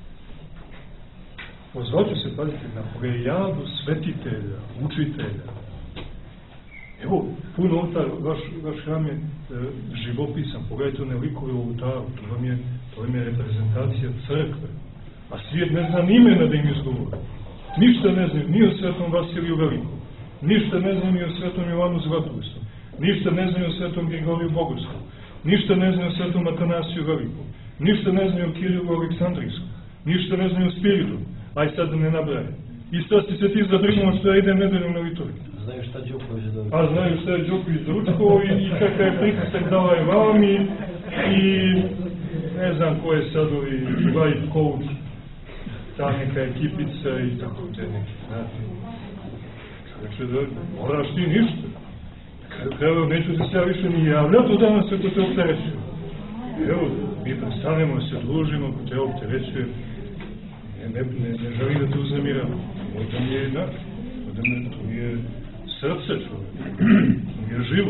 Pozvaću se, pazite, na plejadu svetitelja, učitelja. Evo, pun oltar, vaš, vaš hram je e, živopisan, pogledajte one likove u oltaru, to vam je, to vam je reprezentacija crkve. A svijet ne zna ni imena da im izgovori. Ništa ne zna ni o svetom Vasiliju Velikom, ništa ne zna ni o svetom Jovanu Zlatoustom, ništa ne zna ni o svetom Grigoriju Bogorskom, ništa ne zna ni o svetom Atanasiju Velikom, ništa ne zna ni o Kirilu Aleksandrijskom, ništa ne zna ni o Spiritu. Aj sad da ne nabraje. I sad si se ti zabrinuo što ja idem nedeljom na liturgiju. Znaju šta Đoković doručio. A znaju šta je Đoković doručio i, i kakav je pritisak dala je vami i ne znam ko je sad ovi life coach, ta neka ekipica i tako te neke, znate. Čovječe da moraš ti ništa. Evo, neću da se ja više ni javljati, danas se to te opterećuje. Evo, mi predstavljamo se, družimo, ko te opterećuje. Ne, ne, ne želim da te uznemiram. Možda mi je inak. Možda me, to mi je srce čovjek. To mi je život.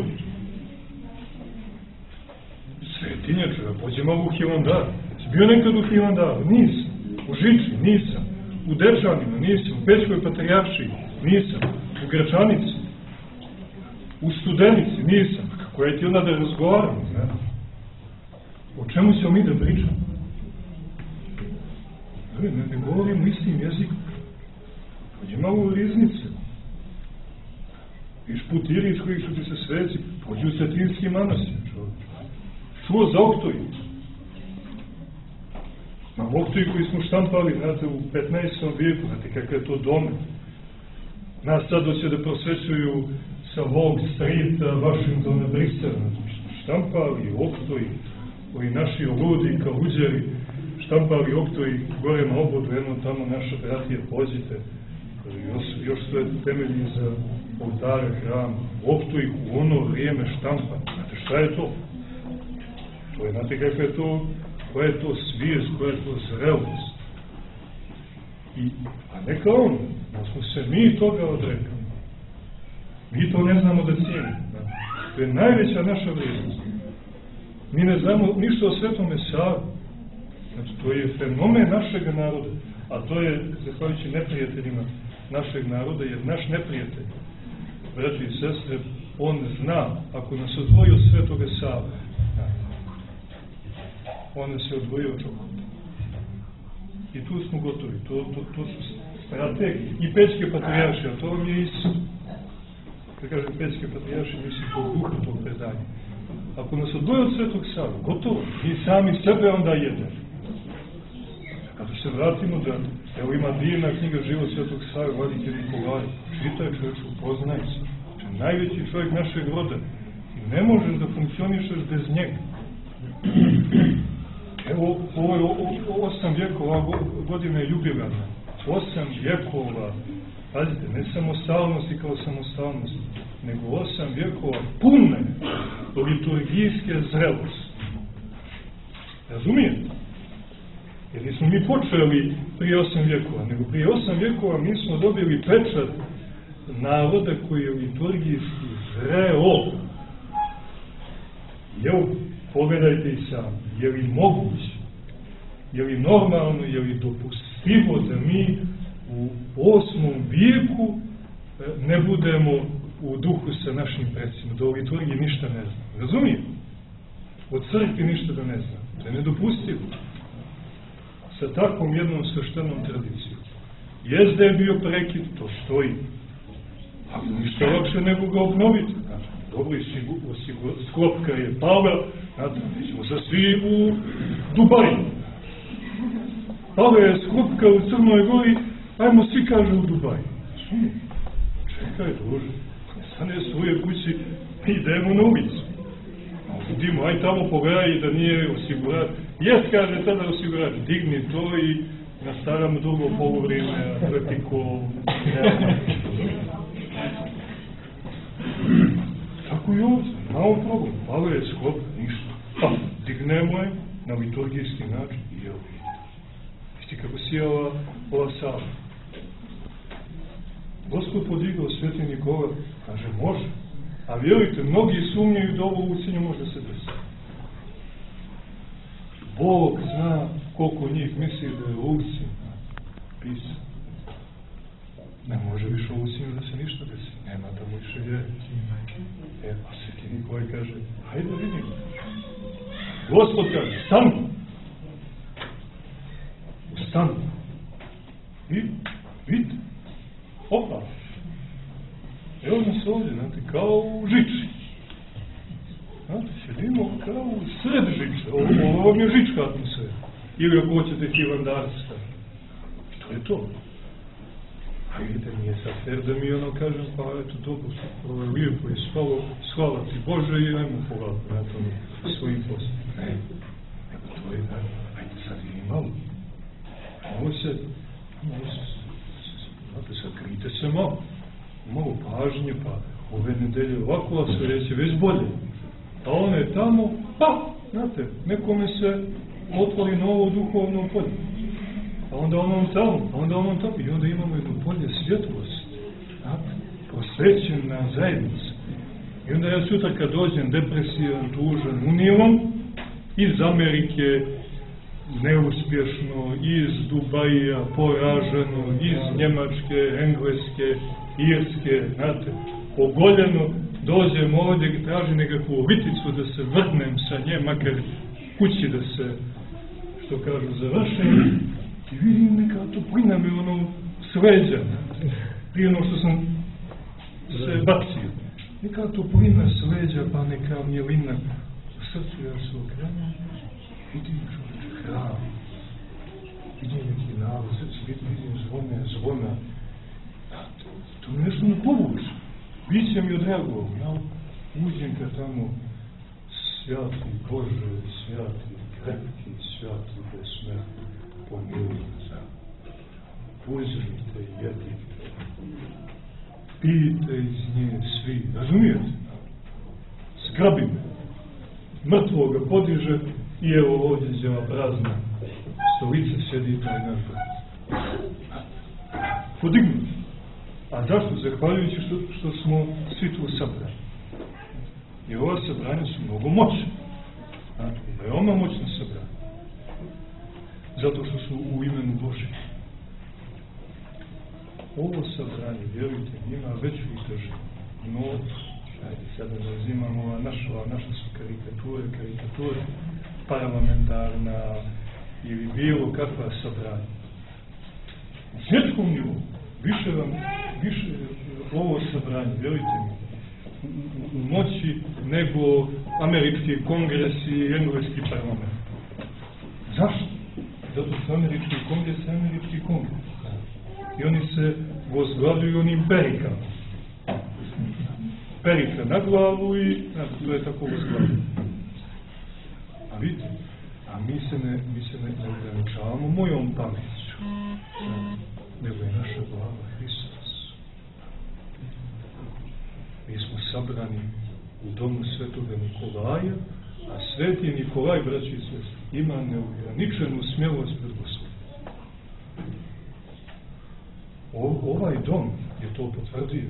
Svetinje čovjek. Pođe malo u Hilandar. Si bio nekad u Hilandaru? Nisam. U Žiči? Nisam. U Dečanima? Nisam. U Pećkoj Patrijaršiji? Nisam. U Gračanici? U Studenici? Nisam. Kako je ti onda da razgovaramo? Ne? O čemu ćemo mi da pričamo? Ne, ne govorimo istim jezikom. Pođi malo u riznice. Viš put Irić koji su ti se sveci. Pođi u Cetinski manastir, čovječ. Čuo za Oktoji. Na Oktoji koji smo štampali, znate, u petnaestom vijeku, znate kakav je to domen. Nas sad doće da prosvećuju sa Wall Streeta, Washingtona, Bristela. Štampali Oktoji, ovi naši ludi, kaluđeri, štampali Oktoji gore na obodu, jedno tamo naša bratija, pođite, još, još stoje temelji za oltare, hram, Oktoji u ono vrijeme štampa. Znate šta je to? To je, znate kakva je to, koja je to svijest, koja je to zrelost. I, a neka on, da smo se mi toga odrekali. Mi to ne znamo da cijenimo. To je najveća naša vrijednost. Mi ne znamo ništa o Svetome Savi. Znači, to je fenomen našeg naroda, a to je, zahvaljujući neprijateljima našeg naroda, jer naš neprijatelj, braći i sestre, on zna, ako nas odvoji od Svetoga Save, on nas je odvojio od toga. I tu smo gotovi, to, to, to su strategije. I Pećke Patrijaršije, a to vam je isto. Kad kažem Pećke Patrijaršije, mislim po duha tog predanja. Ako nas odvoji od Svetog Save, gotovo, mi sami sebe onda jedemo. Kada se vratimo da, evo ima divna knjiga Život Svetog Save, Vladike Nikolaja, čitaj čovječ, upoznaj se. Znači, najveći čovjek našeg roda. I ne možeš da funkcionišeš bez njega. Evo, ovo je osam vjekova, godina je jubilarna. Osam vjekova, pazite, ne samostalnosti kao samostalnosti, nego osam vjekova pune liturgijske zrelosti. Razumijete? Jer nismo mi počeli prije osam vjekova, nego prije osam vjekova mi smo dobili pečat naroda koji je liturgijski zreo. Evo, pogledajte i sami, je li moguće, je li normalno, je li dopustivo da mi u osmom vijeku ne budemo u duhu sa našim predsima, da o liturgiji ništa ne znam. Razumijem? Od crkvi ništa da ne znam. To je nedopustivo. Sa takvom jednom sveštenom tradicijom. Jezda je bio prekid, to stoji. Ali ništa lakše nego ga obnoviti. Dobro, sklopka je pala, znate, mi smo sa svi u Dubaju. Pala je sklopka u Crnoj Gori, ajmo svi kaže u Dubaju. Čekaj, druže, stane svoje kući, idemo na ulicu. Vidimo, aj tamo pogledaj da nije osigurat. Jes, kaže, tada osigurat, digni to i nastavljamo drugo polovrijeme, atletiku, tako i ovdje, malo problem, palo je sklop, ništa. Pa, dignemo je na liturgijski način i evo vidite. Vidite kako sijala ova sala. Gospod podigao Sveti Nikola, kaže, može. A vjerujte, mnogi sumnjaju da ovo ucenje može da se desi. Bog zna koliko njih misli da je ucenje pisan. Ne može više u ucenju da se ništa desi. Nema tamo više vjeri. E, a Sveti Nikolaj kaže, hajde vidimo. Gospod kaže, stani. Stani. I vidite. Opa. Evo nas ovdje, znate, kao u žiči. Znate, sjedimo kao u sred žiče. Ovo, ovo vam je žička atmosfera. Ili ako hoćete hilandarska. I to je to. A vidite, nije sad fair da mi ono kažem, pa eto, dobro, ovo je lijepo i spalo, slava ti Bože i ajmo polako, znate, ono, svojim poslom. Ne, nego to je, ajde sad i malo. Ovo se, ovo se, znate, sad krite se malo. Malo pažnje, pa ove nedelje ovako, a sve reće već bolje. A one tamo, pa, znate, nekome se otvori novo duhovno polje. A onda onom tamo, a onda onom tamo. I onda imamo jedno polje svjetlosti, znate, prosvećena zajednica. I onda ja sutra kad dođem depresivan, tužan, unilan, iz Amerike, neuspješno, iz Dubaja, poraženo, iz Njemačke, Engleske, Irske, znate, ogoljeno, dođem ovdje i tražim nekakvu viticu da se vrnem sa nje, makar kući da se, što kažu, završem, i vidim neka toplina me ono sveđa, prije ono što sam se bacio. Neka toplina sveđa, pa neka mjelina u srcu, ja se okrenem, vidim čovječ hram, vidim neki narod, vidim zvone, zvona, to mi nešto ne povuče. Biće mi odreagovao. Ja uđem kad tamo svjati Bože, svjati krepki, svjati besmrtni, pomiluj za. Uzmite i jedite. Pijte iz nje svi. Razumijete? Zgrabi me. Mrtvoga podiže i evo ovdje zjeva prazna stolica, sjedi taj naš brat. Podignuti. A zašto? Zahvaljujući što, što smo svi tu sabrani. I ova sabranja su mnogo moćne. Znači, veoma moćne sabranja. Zato što su u imenu Božjem. Ovo sabranje, vjerujte, ima veću i težinu. No, ajde, sada ne uzimamo ova naša, ova naša su karikature, karikature, parlamentarna ili bilo kakva sabranja. U svjetskom nivou, više vam, više ovo sabranje, vjerujte mi, u, u, u moći nego američki kongres i engleski parlament. Zašto? Zato što američki kongres je američki kongres. I oni se vozglavljuju onim perikama. Perika na glavu i znači, to je tako vozglavljeno. A vidite, a mi se ne, mi se ne, ne ograničavamo mojom pameću. Nego je naša glava Hristos. Mi smo sabrani u domu Svetoga Nikolaja A sveti Nikolaj, braći i sestri, ima neograničenu smjelost pred Gospodom. O, ovaj dom je to potvrdio.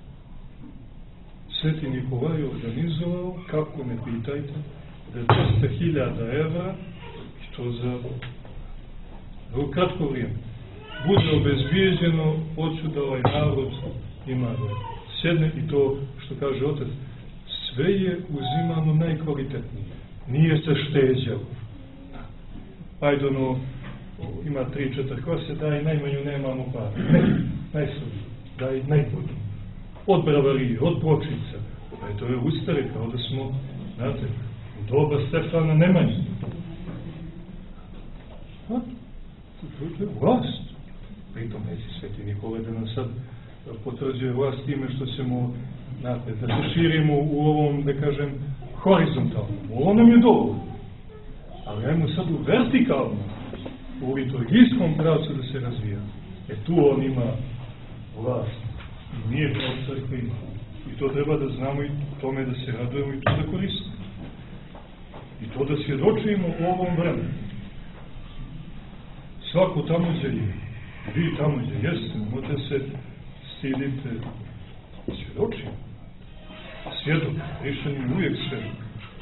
Sveti Nikolaj je organizovao, kako ne pitajte, deset hiljada evra, i to za vrlo kratko vrijeme, bude obezbijeđeno, hoću da ovaj narod ima da sjedne, i to, što kaže otac, sve je uzimano najkvalitetnije. Nije se šteđalo. Ajde, ono, ima tri, četiri klase, daj najmanju, nemamo para. Ne, najslabiji, daj najbolji. Od bravarije, od pločica. Pa to je ustare, kao da smo, znate, u doba Stefana Nemanje. A? To je vlast. Pritom neće Sveti Nikolaj da nam sad potvrđuje vlast time što ćemo, znate, da se širimo u ovom, da kažem, horizontalnom. Ovo nam je dovoljno. Ali ajmo sad u vertikalnom, u liturgijskom pravcu da se razvija. E tu on ima vlast. I nije kao crkvi. I to treba da znamo i tome da se radujemo i to da koristimo. I to da svjedočimo u ovom vremenu. Svako tamo gdje je. Vi tamo gdje jeste, možete se stidite. Svjedočimo. Svjedok. Hrišćanin uvijek svjedok.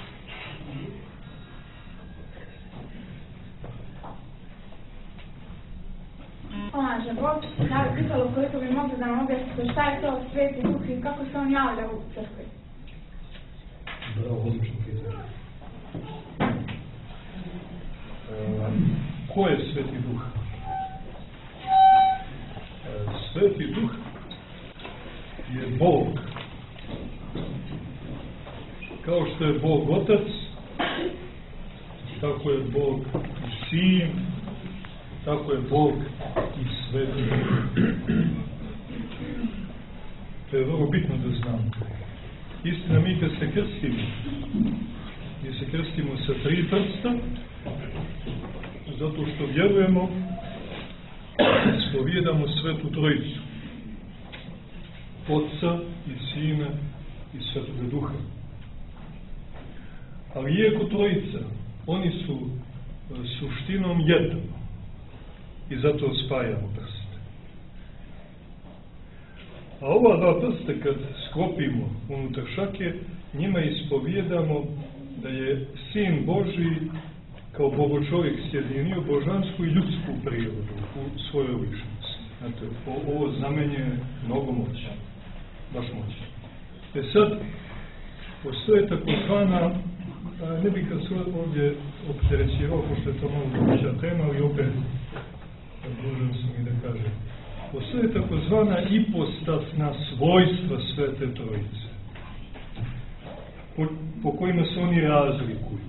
Pomaže Bog, ja bih pitalo koliko bi mogli da nam objasnite šta je to Sveti Duh i kako se on javlja u crkvi. Bravo, odlično pitanje. E, ko je Sveti Duh? E, Sveti Duh je Bog. Kao što je Bog Otac, tako je Bog i Sin, tako je Bog i Sveti Duh. To je vrlo bitno da znamo. Istina, mi kad se krstimo, mi se krstimo sa tri prsta, zato što vjerujemo, ispovijedamo Svetu Trojicu, Otca i Sina i Svetoga Duha. Ali iako Trojica, oni su suštinom jedno i zato spajamo prste. A ova dva prsta kad sklopimo unutar šake, njima ispovijedamo da je Sin Božji kao Bogočovjek sjedinio božansku i ljudsku prirodu u svojoj ličnosti. Znate, ovo znamenje je mnogo moćno, baš moćno. E sad, postoje takozvana, ne bih kad se ovdje opterećivao, pošto je to malo drugačija tema, ali opet dužan sam i da kažem. Postoje takozvana ipostasna svojstva Svete Trojice, po, po kojima se oni razlikuju.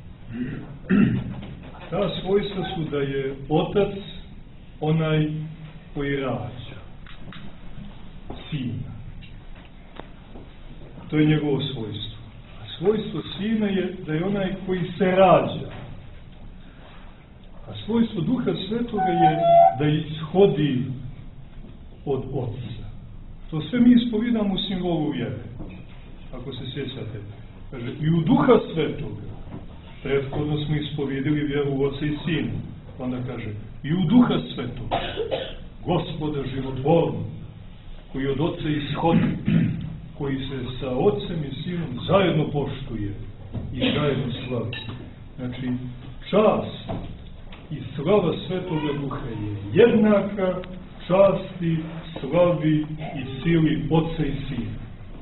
Ta svojstva su da je Otac onaj koji rađa Sina. To je njegovo svojstvo. A svojstvo Sina je da je onaj koji se rađa. A svojstvo Duha Svetoga je da ishodi od Otca. To sve mi ispovijedamo u simbolu vjere. Ako se sjećate. Kaže, i u Duha Svetoga. Prethodno smo ispovijedili vjeru u Otca i Sina. Onda kaže, i u Duha Svetoga. Gospoda životvornog, koji od Otca ishodi, koji se sa Otcem i Sinom zajedno poštuje i zajedno slavi. Znači, čast i slava Svetoga Duha je jednaka časti, slavi i sili Otca i Sina.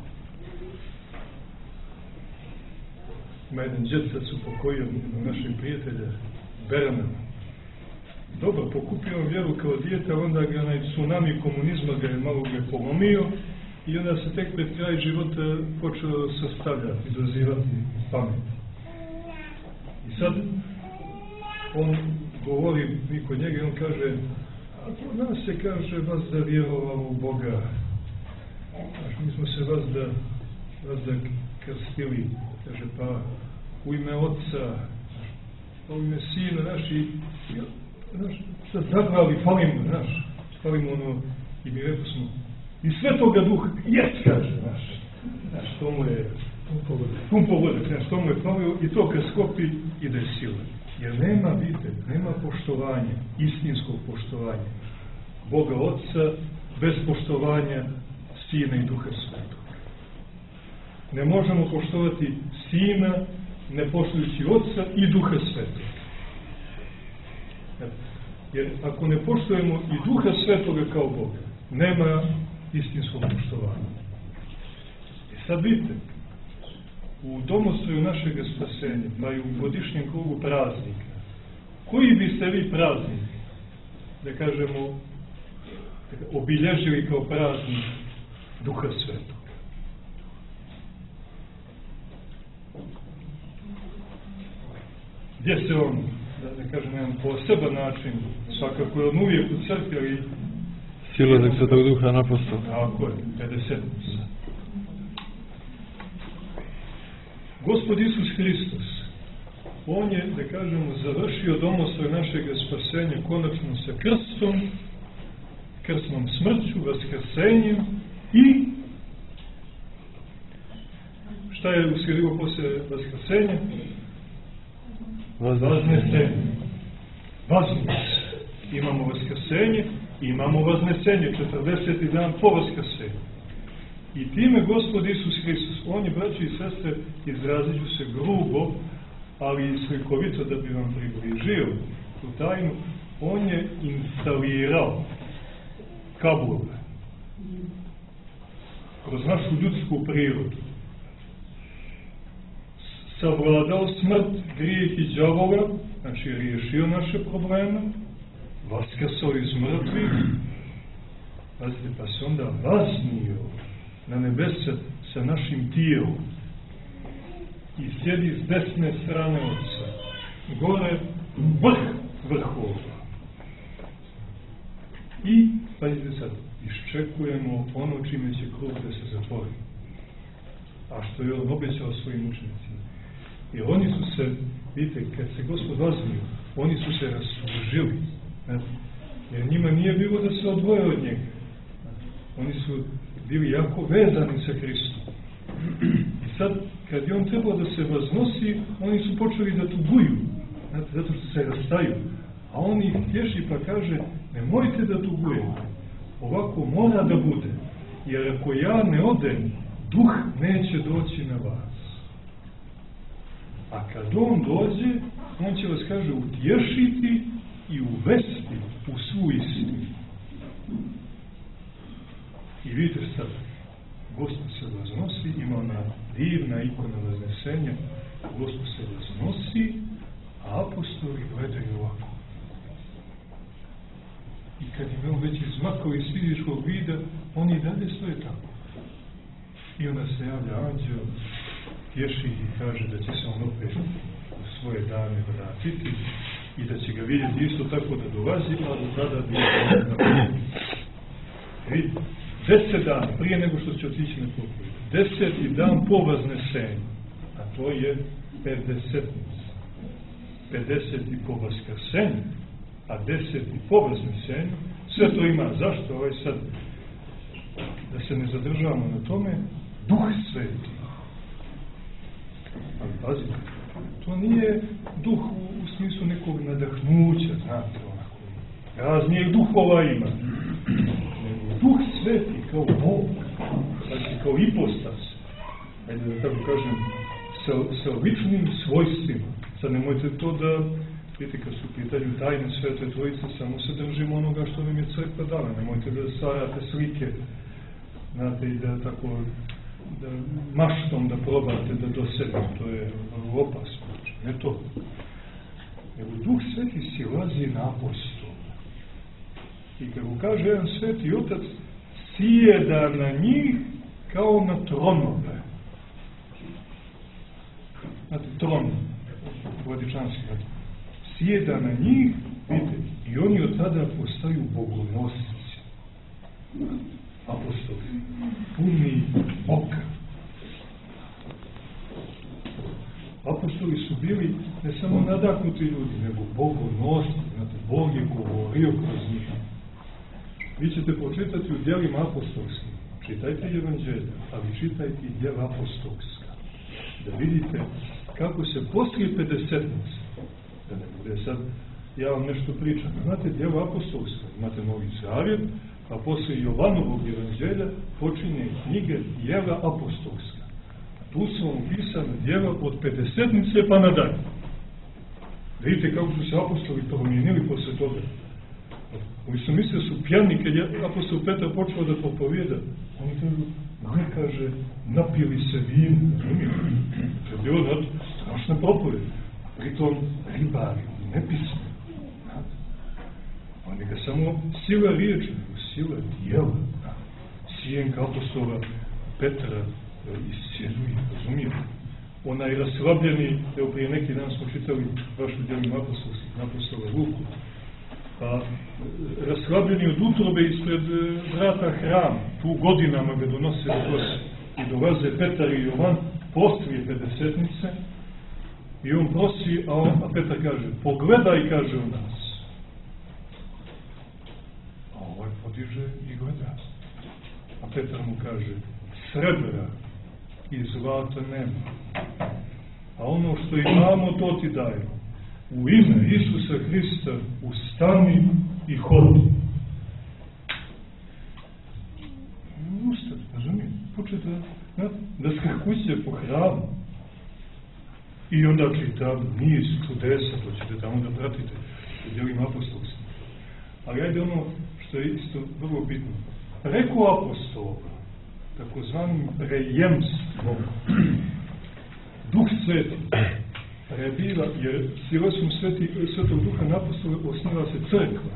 Ima jedan džet sad su pokojio našeg prijatelja Berana. Dobro, pokupio vjeru kao dijete, onda ga onaj tsunami komunizma ga je malo ga polomio i onda se tek pred kraj života počeo sastavljati, dozivati pamet. I sad on govori, mi kod njega, on kaže, a kod nas se kaže vas da vjerovalo u Boga. Znaš, mi smo se vas da, vas da krstili, kaže, pa u ime Otca, u ime Sina, naši, znaš, sad zahvali, falimo, znaš, falimo ono, i mi rekao smo, i Svetoga Duha, jes, kaže, znaš, znaš, to mu je, Pumpo vode, znači to mu je plavio i to kad skopi ide sila. Jer nema, vidite, nema poštovanja, istinskog poštovanja Boga Otca bez poštovanja Sina i Duha Svetog. Ne možemo poštovati Sina ne poštujući Otca i Duha Svetog. Jer ako ne poštujemo i Duha Svetoga kao Boga, nema istinskog poštovanja. I sad vidite, u domostroju našeg spasenja, pa i u godišnjem krugu praznika, koji biste vi praznik, da kažemo, obilježili kao praznik Duha Svetog? Gdje se on, da, da kažem, jedan poseban način, svakako je on uvijek u crkvi, ali... Silazak Svetog Duha na apostol. Tako je, pedesetnica. Gospod Isus Hristos, on je, da kažemo, završio domostroj našeg spasenja konačno sa krstom, krstnom smrću, vaskrsenjem i šta je uslijedilo poslije vaskrsenja? Vaznesenje. Vaznesenje. Imamo vaskrsenje i imamo vaznesenje, četrdeseti dan po vaskrsenju. I time Gospod Isus Hristos, on je, braći i sestre, izrazit ću se grubo, ali i slikovito da bi vam približio tu tajnu, on je instalirao kabule kroz našu ljudsku prirodu. Savladao smrt, grijeh i đavola, znači riješio naše probleme, vaskrsao iz mrtvih, pazite, pa se onda vaznio na nebesa sa našim tijelom i sjedi s desne strane Otca, gore vrh vrhova. I, pazite sad, iščekujemo ono čime će krug da se zatvori. A što je on obećao svojim učenicima. Jer oni su se, vidite, kad se Gospod vaznio, oni su se rasužili. Jer njima nije bilo da se odvoje od njega. Oni su bili jako vezani sa Hristom. I sad, kad je on trebao da se vaznosi, oni su počeli da tuguju, znate, zato što se rastaju. A on ih tješi pa kaže, nemojte da tugujete, ovako mora da bude, jer ako ja ne odem, duh neće doći na vas. A kad on dođe, on će vas, kaže, utješiti i uvesti u svu istinu. I vidite sad, Gospod se vaznosi, ima ona divna ikona vaznesenja, Gospod se vaznosi, a apostoli gledaju ovako. I kad imaju već izmakao iz fizičkog vida, oni dalje stoje tako. I onda se javlja anđeo, tješi i kaže da će se on opet u svoje dane vratiti i da će ga vidjeti isto tako da dolazi, a do tada bi je vidite. Deset dana, prije nego što će otići na pokoj. Deseti dan po vaznesenju, a to je pedesetnica. Pedeseti po vaskrsenju, a deseti po vaznesenju. Sve to ima. Zašto? Ovaj sad, da se ne zadržavamo na tome, Duh Sveti. Ali pazite, to nije duh u, u smislu nekog nadahnuća, znate, onako. Raznijeg duhova ima. Duh Sveti kao Bog, znači kao ipostas, ajde da tako kažem, sa, sa ličnim svojstvima. Sad nemojte to da, vidite, kad su u pitanju tajne Svete Trojice, samo se držimo onoga što vam je crkva dala. Nemojte da stvarate slike, znate, i da tako, da maštom da probate da dosegnete, to je opasno, ne to. Nego Duh Sveti silazi na apostol. I kako kaže jedan Sveti Otac, sjeda na njih kao na tronove. Znate, tron, vodičanski, sjeda na njih, vidite, i oni od tada postaju bogonosnici. Apostoli, puni oka. Apostoli su bili ne samo nadahnuti ljudi, nego bogonosni. Znate, Bog je govorio kroz njih. Vi ćete počitati u djelima apostolskim. Čitajte evanđelja, ali čitajte i djela apostolska. da vidite kako se poslije pedesetnice, da ne bude sad, ja vam nešto pričam, znate djelo apostolska, imate Novi Zavjet, a poslije Jovanovog evanđelja počinje knjige djela apostolska. Tu su vam pisane djela od pedesetnice pa nadalje. Vidite kako su se apostoli promijenili posle toga. Oni su mislili su pjani kad je apostol Petar počeo da propovijeda. Oni kažu, ne kaže, napili se vin. To je bilo da strašna propovijed. Pritom ribari, nepisni. Oni ga samo sila riječi, sila dijela. Sijenka apostola Petra iscijeluje, razumijete? Onaj raslabljeni, evo prije neki dan smo čitali vašu djelima apostolskih, apostola Luku, a raslabljeni od utrobe ispred vrata hrama, tu godinama ga donose dosi i dolaze Petar i Jovan poslije pedesetnice i on prosi, a, on, a Petar kaže, pogledaj, kaže u nas. A ovaj podiže i gleda. A Petar mu kaže, srebra i zlata nema. A ono što imamo, to ti dajemo. U ime Isusa Hrista ustani i hodi. Ustani, razumijete? Počete da, da skakuće po hramu. I onda čitam niz čudesa, to ćete tamo da pratite, u djelima apostolskim. Ali ajde ono što je isto vrlo bitno. Preko apostola, takozvanim prejemstvom, Duh Sveti prebiva, jer silom sveti, Svetog Duha na apostole osniva se crkva.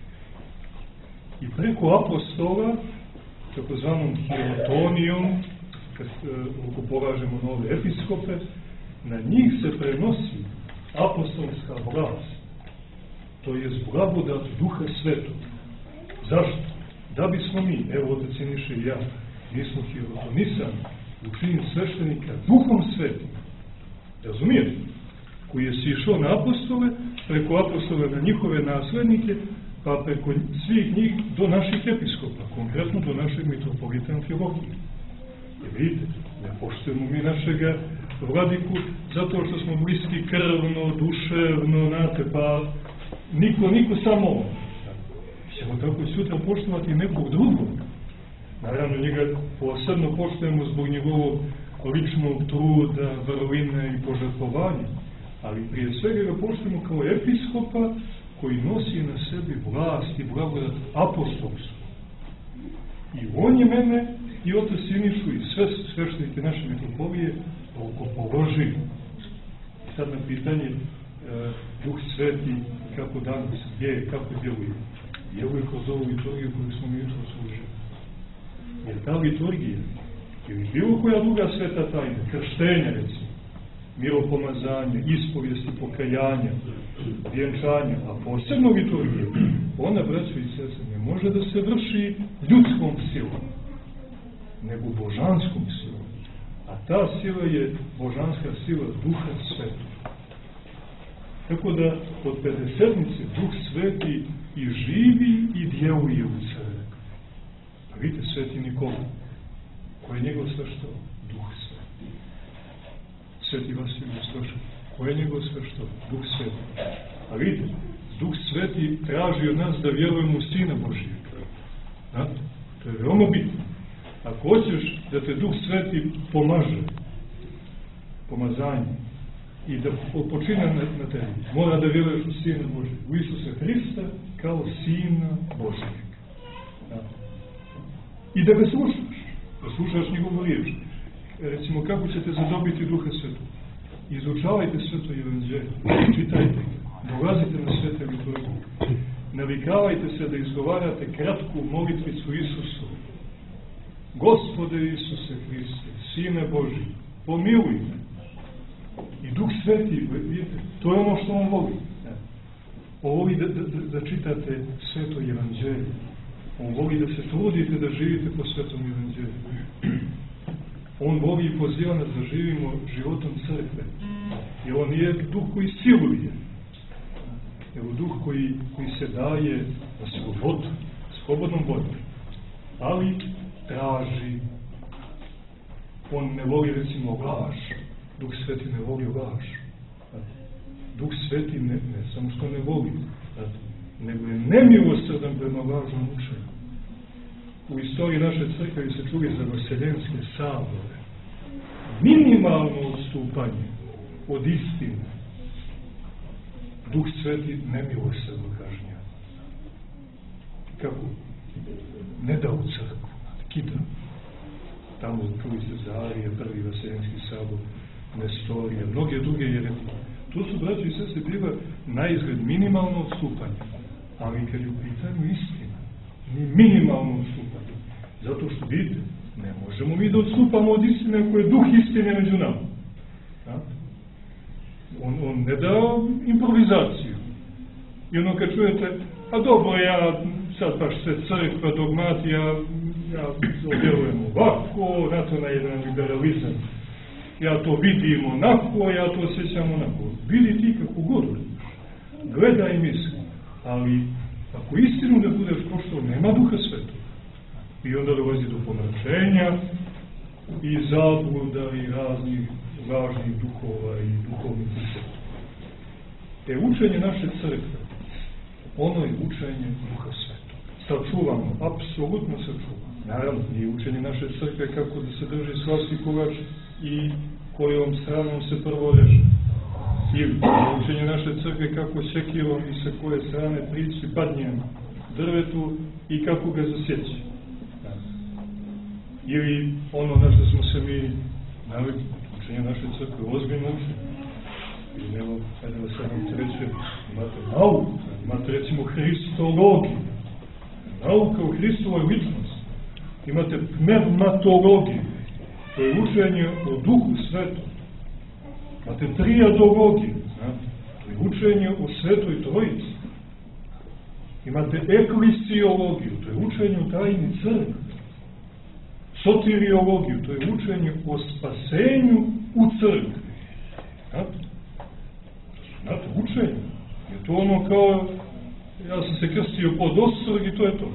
I preko apostola, takozvanom hierotonijom, kad uh, polažemo nove episkope, na njih se prenosi apostolska vlast. To je blagodat Duha Svetog. Zašto? Da bismo mi, evo otac Siniša i ja, mi smo hierotonisani, učinili sveštenika Duhom Svetim. Razumijete? Koji je sišao na apostole, preko apostole na njihove naslednike, pa preko svih njih do naših episkopa, konkretno do našeg mitropolita Amfilohija. I vidite, ne poštujemo mi našega vladiku zato što smo bliski krvno, duševno, znate, pa niko, niko samo ovo. Ćemo tako sutra poštovati nekog drugog. Naravno, njega posebno poštujemo zbog njegovog ličnog truda, vrline i požrtvovanja. Ali prije svega ga poštujemo kao episkopa koji nosi na sebi vlast i blagodat apostolstva. I on je mene i otac Sinišu i sve sveštenike naše mitropolije oko položi. Sad na pitanje e, Duh Sveti kako danas, gdje je, kako djeluje. Djeluje kroz ovu liturgiju koju smo mi jutro služili. Jer ta liturgija, ili bilo koja druga sveta tajna, krštenja recimo, miropomazanje, ispovijesti pokajanja, vjenčanja, a posebno liturgija, ona, braćo i sestre, ne može da se vrši ljudskom silom, nego božanskom silom. A ta sila je božanska sila Duha Svetog. Tako da od pedesetnice Duh Sveti i živi i djeluje u crkvi. Pa vidite, Sveti Nikola, ko je njegov sveštao? Duh Sveti. Sveti Vasilij Stošan, ko je njegov sveštao? Duh Sveti. A vidite, Duh Sveti traži od nas da vjerujemo u Sina Božijeg. Znate, to je veoma bitno. Ako hoćeš da te Duh Sveti pomaže, pomazanje, i da počine na, na tebi, mora da vjeruješ u Sina Božijeg, u Isusa Hrista kao Sina Božijeg. Znate. I da ga slušaš, da slušaš njegovu riječ. Recimo, kako ćete zadobiti Duha Svetog? Izučavajte Sveto Evanđelje, čitajte ga, dolazite na svete liturgije, navikavajte se da izgovarate kratku molitvicu Isusu. Gospode Isuse Hriste, Sine Božji, pomiluj me. I Duh Sveti, vidite, to je ono što on voli. On voli da, da, da čitate Sveto Evanđelje. On voli da se trudite da živite po Svetom Evanđelju. On voli i poziva nas da živimo životom crkve. I on je duh koji siluje. Evo duh koji, koji se daje na slobodu, slobodnom voljom. Ali traži. On ne voli recimo laž. Duh Sveti ne voli laž. Duh Sveti ne, ne samo što ne voli, nego je nemilosrdan prema lažnom učenju. U istoriji naše crkve se čuli za vaseljenske sabore. Minimalno odstupanje od istine. Duh Sveti nemilosrdno kažnja. Kako? Ne da u crkvu, kida. Tamo čuli se za Arije, prvi vaseljenski sabor, Nestorija, mnoge druge jeretike. To su, braći i sestre, bila naizgled minimalno odstupanje. Ali kad je u pitanju istina, ni minimalno odstupanje. Zato što, vidite, ne možemo mi da odstupamo od istine ako je duh istine među nama. Ja? On, on ne da improvizaciju. I ono kad čujete, a dobro, ja sad baš sve crkva, dogmati, ja, ja odjelujem ovako, na to na jedan liberalizam. Ja to vidim onako, ja to osjećam onako. Vidi ti kako god. Gledaj i misli. Ali ako istinu ne budeš poštovao, nema Duha Svetog. I onda dolazi do pomračenja i zabluda i raznih važnih duhova i duhovnih sveta. E, učenje naše crkve, ono je učenje Duha Svetog. Sačuvamo, apsolutno sačuvamo. Naravno, nije učenje naše crkve kako da se drži slavski kolač i kojom stranom se prvo reže. Ili učenje naše crkve kako sekirom i sa koje strane prići padnjem drvetu i kako ga zasjeći. Ili ono na što smo se mi navikli, učenje naše crkve, ozbiljno učenje. Ili evo, kada vas sad vam treće, imate nauku, imate recimo hristologiju, nauka o Hristovoj ličnosti, imate pneumatologiju, to je učenje o Duhu Svetom. Imate trijadologiju, to je učenje o Svetoj Trojici. Imate eklisiologiju, to je učenje o tajni crkve. Soteriologiju, to je učenje o spasenju u crkvi. Znate? Znate, učenje. Je to ono kao, ja sam se krstio pod Ostrg i to je to.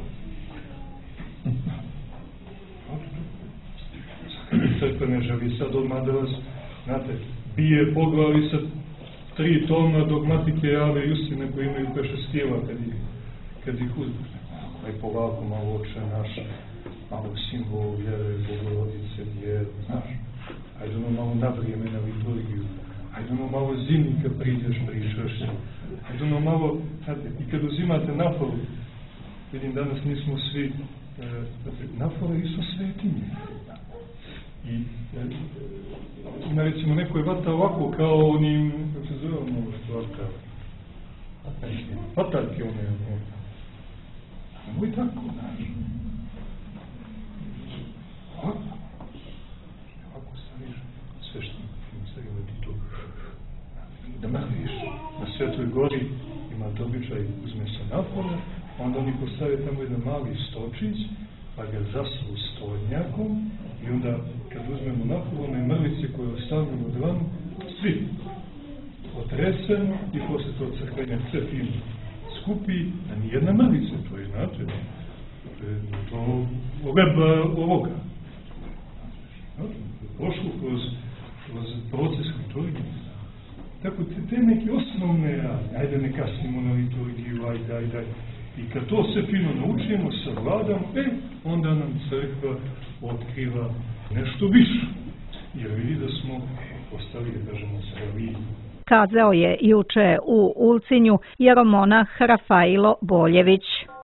Crkva ne želi sad odmah da vas, znate, bije po glavi sa tri tona dogmatike jave i ustine koji imaju peše stijela kad ih, kad ih uzbušte. Aj polako malo oče naše, malo simbol vjere, Bogorodice, vjeru, znaš. Ajde ono malo na vrijeme na liturgiju. Ajde ono malo zimi kad priđeš, pričaš se. Ajde ono malo, znate, i kad uzimate naforu, vidim danas nismo svi, e, nafora Isus svetinje. I e, ima recimo neko je vata ovako kao onim, kako se zove ono što vata, vataljke one, ono. Nemoj tako, znaš. Ovako. Ovako staviš sveštenik, stavimo ti to. Da mrviš. Na Svetoj gori imate običaj, uzme se napolje, onda oni postave tamo jedan mali stočić, pa ga zaslu stolnjakom i onda kad uzmemo napolje, one mrvice koje ostavljamo od ranu, svi otresemo i posle to crkvenja sve fino skupi, a nijedna mrvice, to je, znate, to je to leba ovoga. Prošlo kroz, kroz proces liturgije. Tako te, te neke osnovne rade, ajde ne kasnimo na liturgiju, ajde, ajde, ajde. I kad to sve fino naučimo, savladamo, e, onda nam crkva otkriva nešto više. Jer vidi da smo postali, da kažemo, zreliji. Kazao je juče u Ulcinju jeromonah Rafailo Boljević.